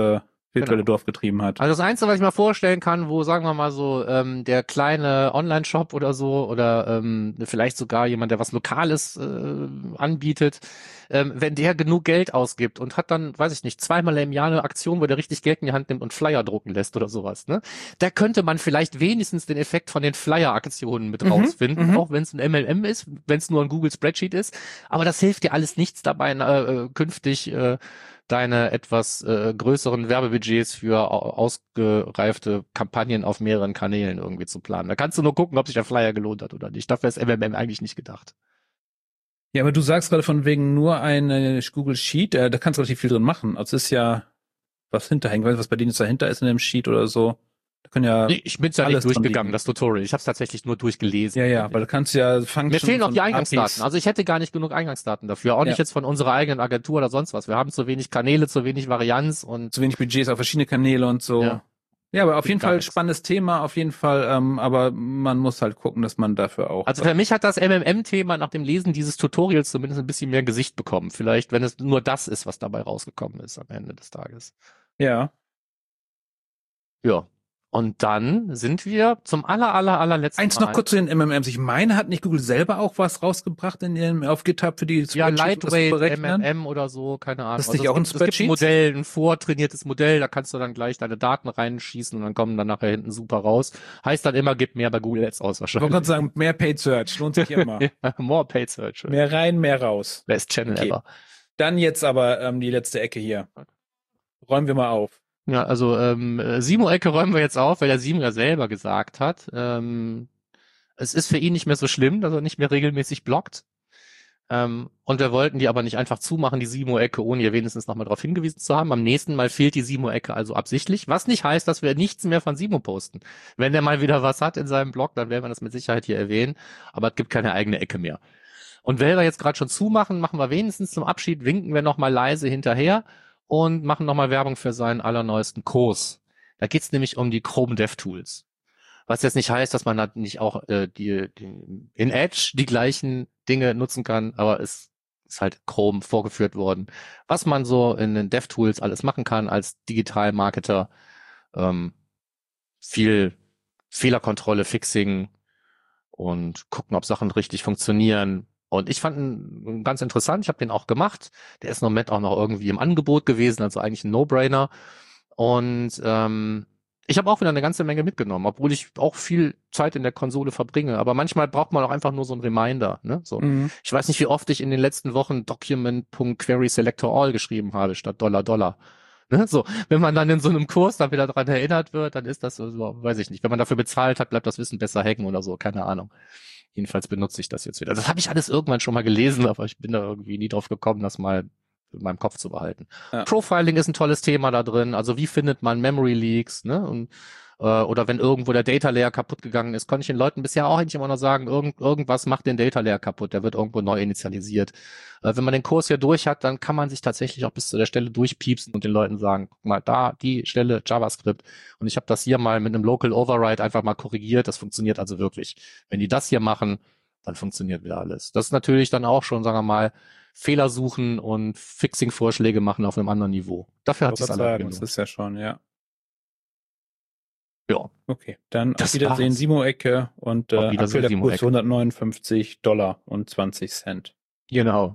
virtuelle Genau. Dorf getrieben hat. Also das Einzige, was ich mir vorstellen kann, wo, sagen wir mal so, ähm, der kleine Online-Shop oder so oder ähm, vielleicht sogar jemand, der was Lokales äh, anbietet, ähm, wenn der genug Geld ausgibt und hat dann, weiß ich nicht, zweimal im Jahr eine Aktion, wo der richtig Geld in die Hand nimmt und Flyer drucken lässt oder sowas, ne? Da könnte man vielleicht wenigstens den Effekt von den Flyer-Aktionen mit Mhm, rausfinden, mhm. auch wenn es ein M L M ist, wenn es nur ein Google Spreadsheet ist. Aber das hilft dir alles nichts dabei, äh, künftig äh, deine etwas äh, größeren Werbebudgets für au- ausgereifte Kampagnen auf mehreren Kanälen irgendwie zu planen. Da kannst du nur gucken, ob sich der Flyer gelohnt hat oder nicht. Dafür ist M M M eigentlich nicht gedacht. Ja, aber du sagst gerade von wegen nur eine Google Sheet, äh, da kannst du relativ viel drin machen. Also es ist ja was hinterhängt, weißt du, was bei denen jetzt dahinter ist in dem Sheet oder so. Da können ja Nee, ich bin's ja alles nicht dran durchgegangen, liegen. das Tutorial. Ich habe es tatsächlich nur durchgelesen. Ja, ja, weil du kannst ja Functions Mir fehlen noch und die Eingangsdaten. A P Is. Also ich hätte gar nicht genug Eingangsdaten dafür. Auch Ja. nicht jetzt von unserer eigenen Agentur oder sonst was. Wir haben zu wenig Kanäle, zu wenig Varianz und Zu wenig Budgets auf verschiedene Kanäle und so. Ja. Ja, aber auf Gibt jeden gar Fall nichts. spannendes Thema, auf jeden Fall, ähm, aber man muss halt gucken, dass man dafür auch. Also für mich hat das M M M-Thema nach dem Lesen dieses Tutorials zumindest ein bisschen mehr Gesicht bekommen. Vielleicht, wenn es nur das ist, was dabei rausgekommen ist am Ende des Tages. ja. Ja. Und dann sind wir zum aller, aller, allerletzten Eins Mal. noch kurz zu den M M Ms. Ich meine, hat nicht Google selber auch was rausgebracht in ihrem, auf GitHub für die Ja, Spreadsheets, um das zu Lightweight, M berechnen? M M oder so, keine Ahnung. Das ist nicht es auch ein gibt, es gibt ein Spreadsheet? Modell, ein vortrainiertes Modell, da kannst du dann gleich deine Daten reinschießen und dann kommen dann nachher hinten super raus. Heißt dann immer, gib mehr bei Google Ads aus Ich wollte wahrscheinlich. gerade sagen, mehr Paid Search, lohnt sich immer. Ja, more paid search. Mehr rein, mehr raus. Best Channel Okay. ever. Dann jetzt aber ähm, die letzte Ecke hier. Räumen wir mal auf. Ja, also ähm, äh, Simo-Ecke räumen wir jetzt auf, weil der Simo ja selber gesagt hat, ähm, es ist für ihn nicht mehr so schlimm, dass er nicht mehr regelmäßig blockt. Ähm, und wir wollten die aber nicht einfach zumachen, die Simo-Ecke, ohne ihr wenigstens nochmal darauf hingewiesen zu haben. Am nächsten Mal fehlt die Simo-Ecke also absichtlich, was nicht heißt, dass wir nichts mehr von Simo posten. Wenn der mal wieder was hat in seinem Blog, dann werden wir das mit Sicherheit hier erwähnen, aber es gibt keine eigene Ecke mehr. Und weil wir jetzt gerade schon zumachen, machen wir wenigstens zum Abschied, winken wir nochmal leise hinterher und machen nochmal Werbung für seinen allerneuesten Kurs. Da geht's nämlich um die Chrome DevTools. Was jetzt nicht heißt, dass man da nicht auch äh, die, die in Edge die gleichen Dinge nutzen kann, aber es ist halt Chrome vorgeführt worden, was man so in den DevTools alles machen kann als Digital-Marketer. Ähm, viel Fehlerkontrolle, Fixing und gucken, ob Sachen richtig funktionieren. Und ich fand ihn ganz interessant, ich habe den auch gemacht. Der ist im Moment auch noch irgendwie im Angebot gewesen, also eigentlich ein No-Brainer. Und ähm, ich habe auch wieder eine ganze Menge mitgenommen, obwohl ich auch viel Zeit in der Konsole verbringe. Aber manchmal braucht man auch einfach nur so einen Reminder. Ne? So. Mhm. Ich weiß nicht, wie oft ich in den letzten Wochen Document.querySelectorAll geschrieben habe, statt Dollar Dollar. Ne? So, wenn man dann in so einem Kurs dann wieder dran erinnert wird, dann ist das so, weiß ich nicht. Wenn man dafür bezahlt hat, bleibt das Wissen besser hängen oder so, keine Ahnung. Jedenfalls benutze ich das jetzt wieder. Das habe ich alles irgendwann schon mal gelesen, aber ich bin da irgendwie nie drauf gekommen, das mal in meinem Kopf zu behalten. Ja. Profiling ist ein tolles Thema da drin. Also wie findet man Memory Leaks, ne? Und, äh, oder wenn irgendwo der Data Layer kaputt gegangen ist, konnte ich den Leuten bisher auch eigentlich immer noch sagen, irgend, irgendwas macht den Data Layer kaputt, der wird irgendwo neu initialisiert. Äh, wenn man den Kurs hier durch hat, dann kann man sich tatsächlich auch bis zu der Stelle durchpiepsen und den Leuten sagen, guck mal, da, die Stelle JavaScript. Und ich habe das hier mal mit einem Local Override einfach mal korrigiert. Das funktioniert also wirklich. Wenn die das hier machen, dann funktioniert wieder alles. Das ist natürlich dann auch schon, sagen wir mal, Fehler suchen und Fixing-Vorschläge machen auf einem anderen Niveau. Dafür hat Ich sich wollte alle sagen, gelohnt. das ist ja schon, ja. Ja. Okay, dann Das auf Wiedersehen, war's. Simo-Ecke und Auf äh, Wiedersehen, aktueller Kurs Simo-Ecke. hundertneunundfünfzig Dollar und zwanzig Cent. Genau.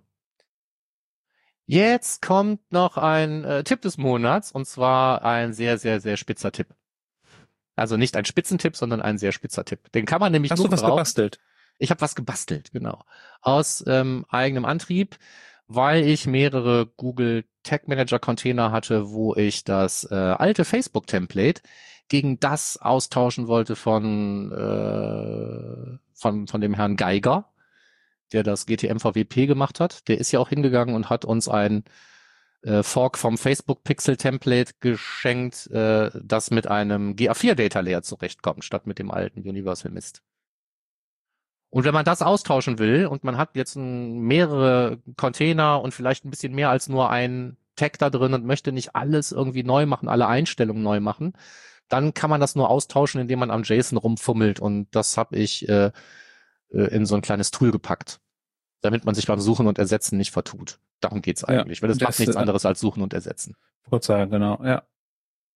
Jetzt kommt noch ein äh, Tipp des Monats und zwar ein sehr, sehr, sehr spitzer Tipp. Also nicht ein Spitzentipp, sondern ein sehr spitzer Tipp. Den kann man nämlich Hast nur du was gebrauchen. gebastelt? Ich habe was gebastelt, genau. Aus ähm, eigenem Antrieb, weil ich mehrere Google Tag Manager Container hatte, wo ich das äh, alte Facebook-Template gegen das austauschen wollte von, äh, von, von dem Herrn Geiger, der das G T M V W P gemacht hat. Der ist ja auch hingegangen und hat uns ein äh, Fork vom Facebook Pixel Template geschenkt, äh, das mit einem G A vier Data Layer zurechtkommt, statt mit dem alten Universal Mist. Und wenn man das austauschen will und man hat jetzt ein, mehrere Container und vielleicht ein bisschen mehr als nur ein Tag da drin und möchte nicht alles irgendwie neu machen, alle Einstellungen neu machen, dann kann man das nur austauschen, indem man am JSON rumfummelt. Und das habe ich äh, in so ein kleines Tool gepackt, damit man sich beim Suchen und Ersetzen nicht vertut. Darum geht's eigentlich, Ja, weil das, das, macht nichts äh, anderes als Suchen und Ersetzen. Kurz sagen, genau, ja.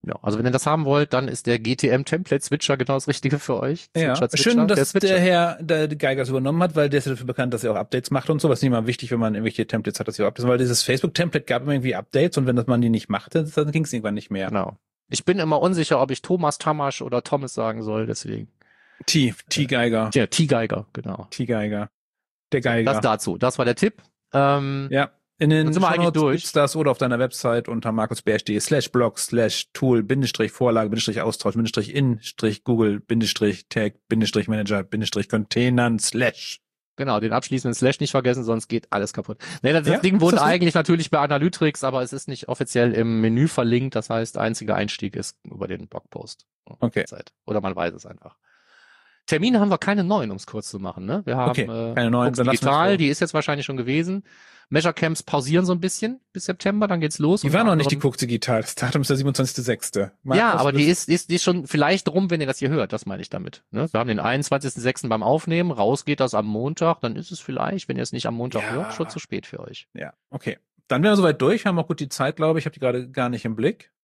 Ja, also wenn ihr das haben wollt, dann ist der G T M Template Switcher genau das Richtige für euch. Ja, Switcher, Switcher, schön, dass der, der Herr der Geiger übernommen hat, weil der ist dafür bekannt, dass er auch Updates macht und so. Was ist nicht mal wichtig, wenn man irgendwelche Templates hat, dass sie auch Updates, weil dieses Facebook-Template gab immer irgendwie Updates und wenn das man die nicht machte, dann ging es irgendwann nicht mehr. Genau. Ich bin immer unsicher, ob ich Thomas Tamasch oder Thomas sagen soll, deswegen. T, T Geiger. Ja, T Geiger, genau. T Geiger. Der Geiger. Das dazu. Das war der Tipp. Ähm, ja. In den sind wir eigentlich durch. Gibt's das oder auf deiner Website unter markusbersch.de slash blog slash tool Bindestrich Vorlage Bindestrich Austausch Bindestrich in Strich Google Bindestrich Tag Bindestrich Manager Bindestrich Containern slash. Genau, den abschließenden Slash nicht vergessen, sonst geht alles kaputt. Nee, das Ja, Ding wohnt ist das eigentlich natürlich bei Analytics, aber es ist nicht offiziell im Menü verlinkt. Das heißt, einziger Einstieg ist über den Blogpost. Okay. Oder man weiß es einfach. Termine haben wir keine neuen, um es kurz zu machen. Ne? Wir haben Okay, äh, keine neuen. Books Digital, die ist jetzt wahrscheinlich schon gewesen. Measure Camps pausieren so ein bisschen bis September, dann geht's los. Die war noch nicht die Cooks Digital. Das Datum ist der siebenundzwanzigster sechster Ja, aber die ist, ist, die ist schon vielleicht rum, wenn ihr das hier hört. Das meine ich damit. Ne? Wir haben den einundzwanzigster sechster beim Aufnehmen. Raus geht das am Montag. Dann ist es vielleicht, wenn ihr es nicht am Montag Ja. hört, schon zu spät für euch. Ja, okay. Dann wären wir soweit durch. Haben auch gut die Zeit, glaube ich. Ich habe die gerade gar nicht im Blick.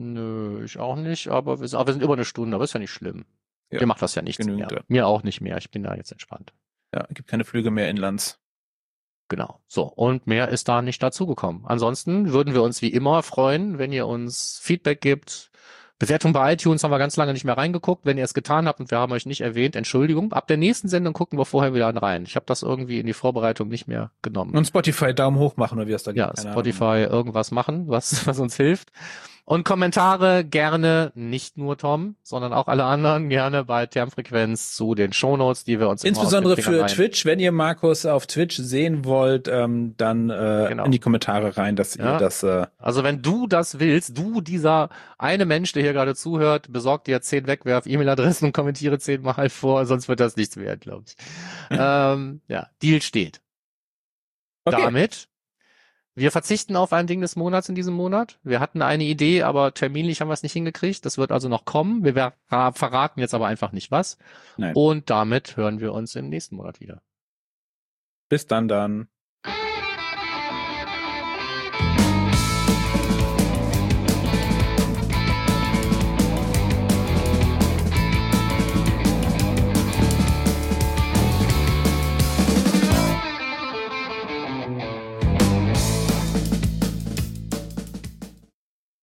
Nö, ich auch nicht. Aber wir sind, aber wir sind über eine Stunde. Aber ist ja nicht schlimm. Ja, Dir macht das ja nichts mehr. genügend. Mir auch nicht mehr. Ich bin da jetzt entspannt. Ja, gibt keine Flüge mehr inlands. Genau. So. Und mehr ist da nicht dazugekommen. Ansonsten würden wir uns wie immer freuen, wenn ihr uns Feedback gibt. Bewertung bei iTunes haben wir ganz lange nicht mehr reingeguckt. Wenn ihr es getan habt und wir haben euch nicht erwähnt, Entschuldigung. Ab der nächsten Sendung gucken wir vorher wieder rein. Ich habe das irgendwie in die Vorbereitung nicht mehr genommen. Und Spotify Daumen hoch machen oder wie es da geht. Ja, Keine Spotify Ahnung. irgendwas machen, was, was uns hilft. Und Kommentare gerne, nicht nur Tom, sondern auch alle anderen gerne bei Termfrequenz zu den Shownotes, die wir uns immer Insbesondere aus den Fingern für leihen. Twitch, wenn ihr Markus auf Twitch sehen wollt, ähm, dann äh, Genau. in die Kommentare rein, dass ihr Ja. das äh, Also wenn du das willst, du dieser eine Mensch, der hier gerade zuhört, besorg dir zehn Wegwerf-E-Mail-Adressen und kommentiere zehnmal vor, sonst wird das nichts wert, glaube ich. ähm, ja, Deal steht. okay. Damit, wir verzichten auf ein Ding des Monats in diesem Monat. Wir hatten eine Idee, aber terminlich haben wir es nicht hingekriegt. Das wird also noch kommen. Wir ver- verraten jetzt aber einfach nicht was. Nein. Und damit hören wir uns im nächsten Monat wieder. Bis dann dann.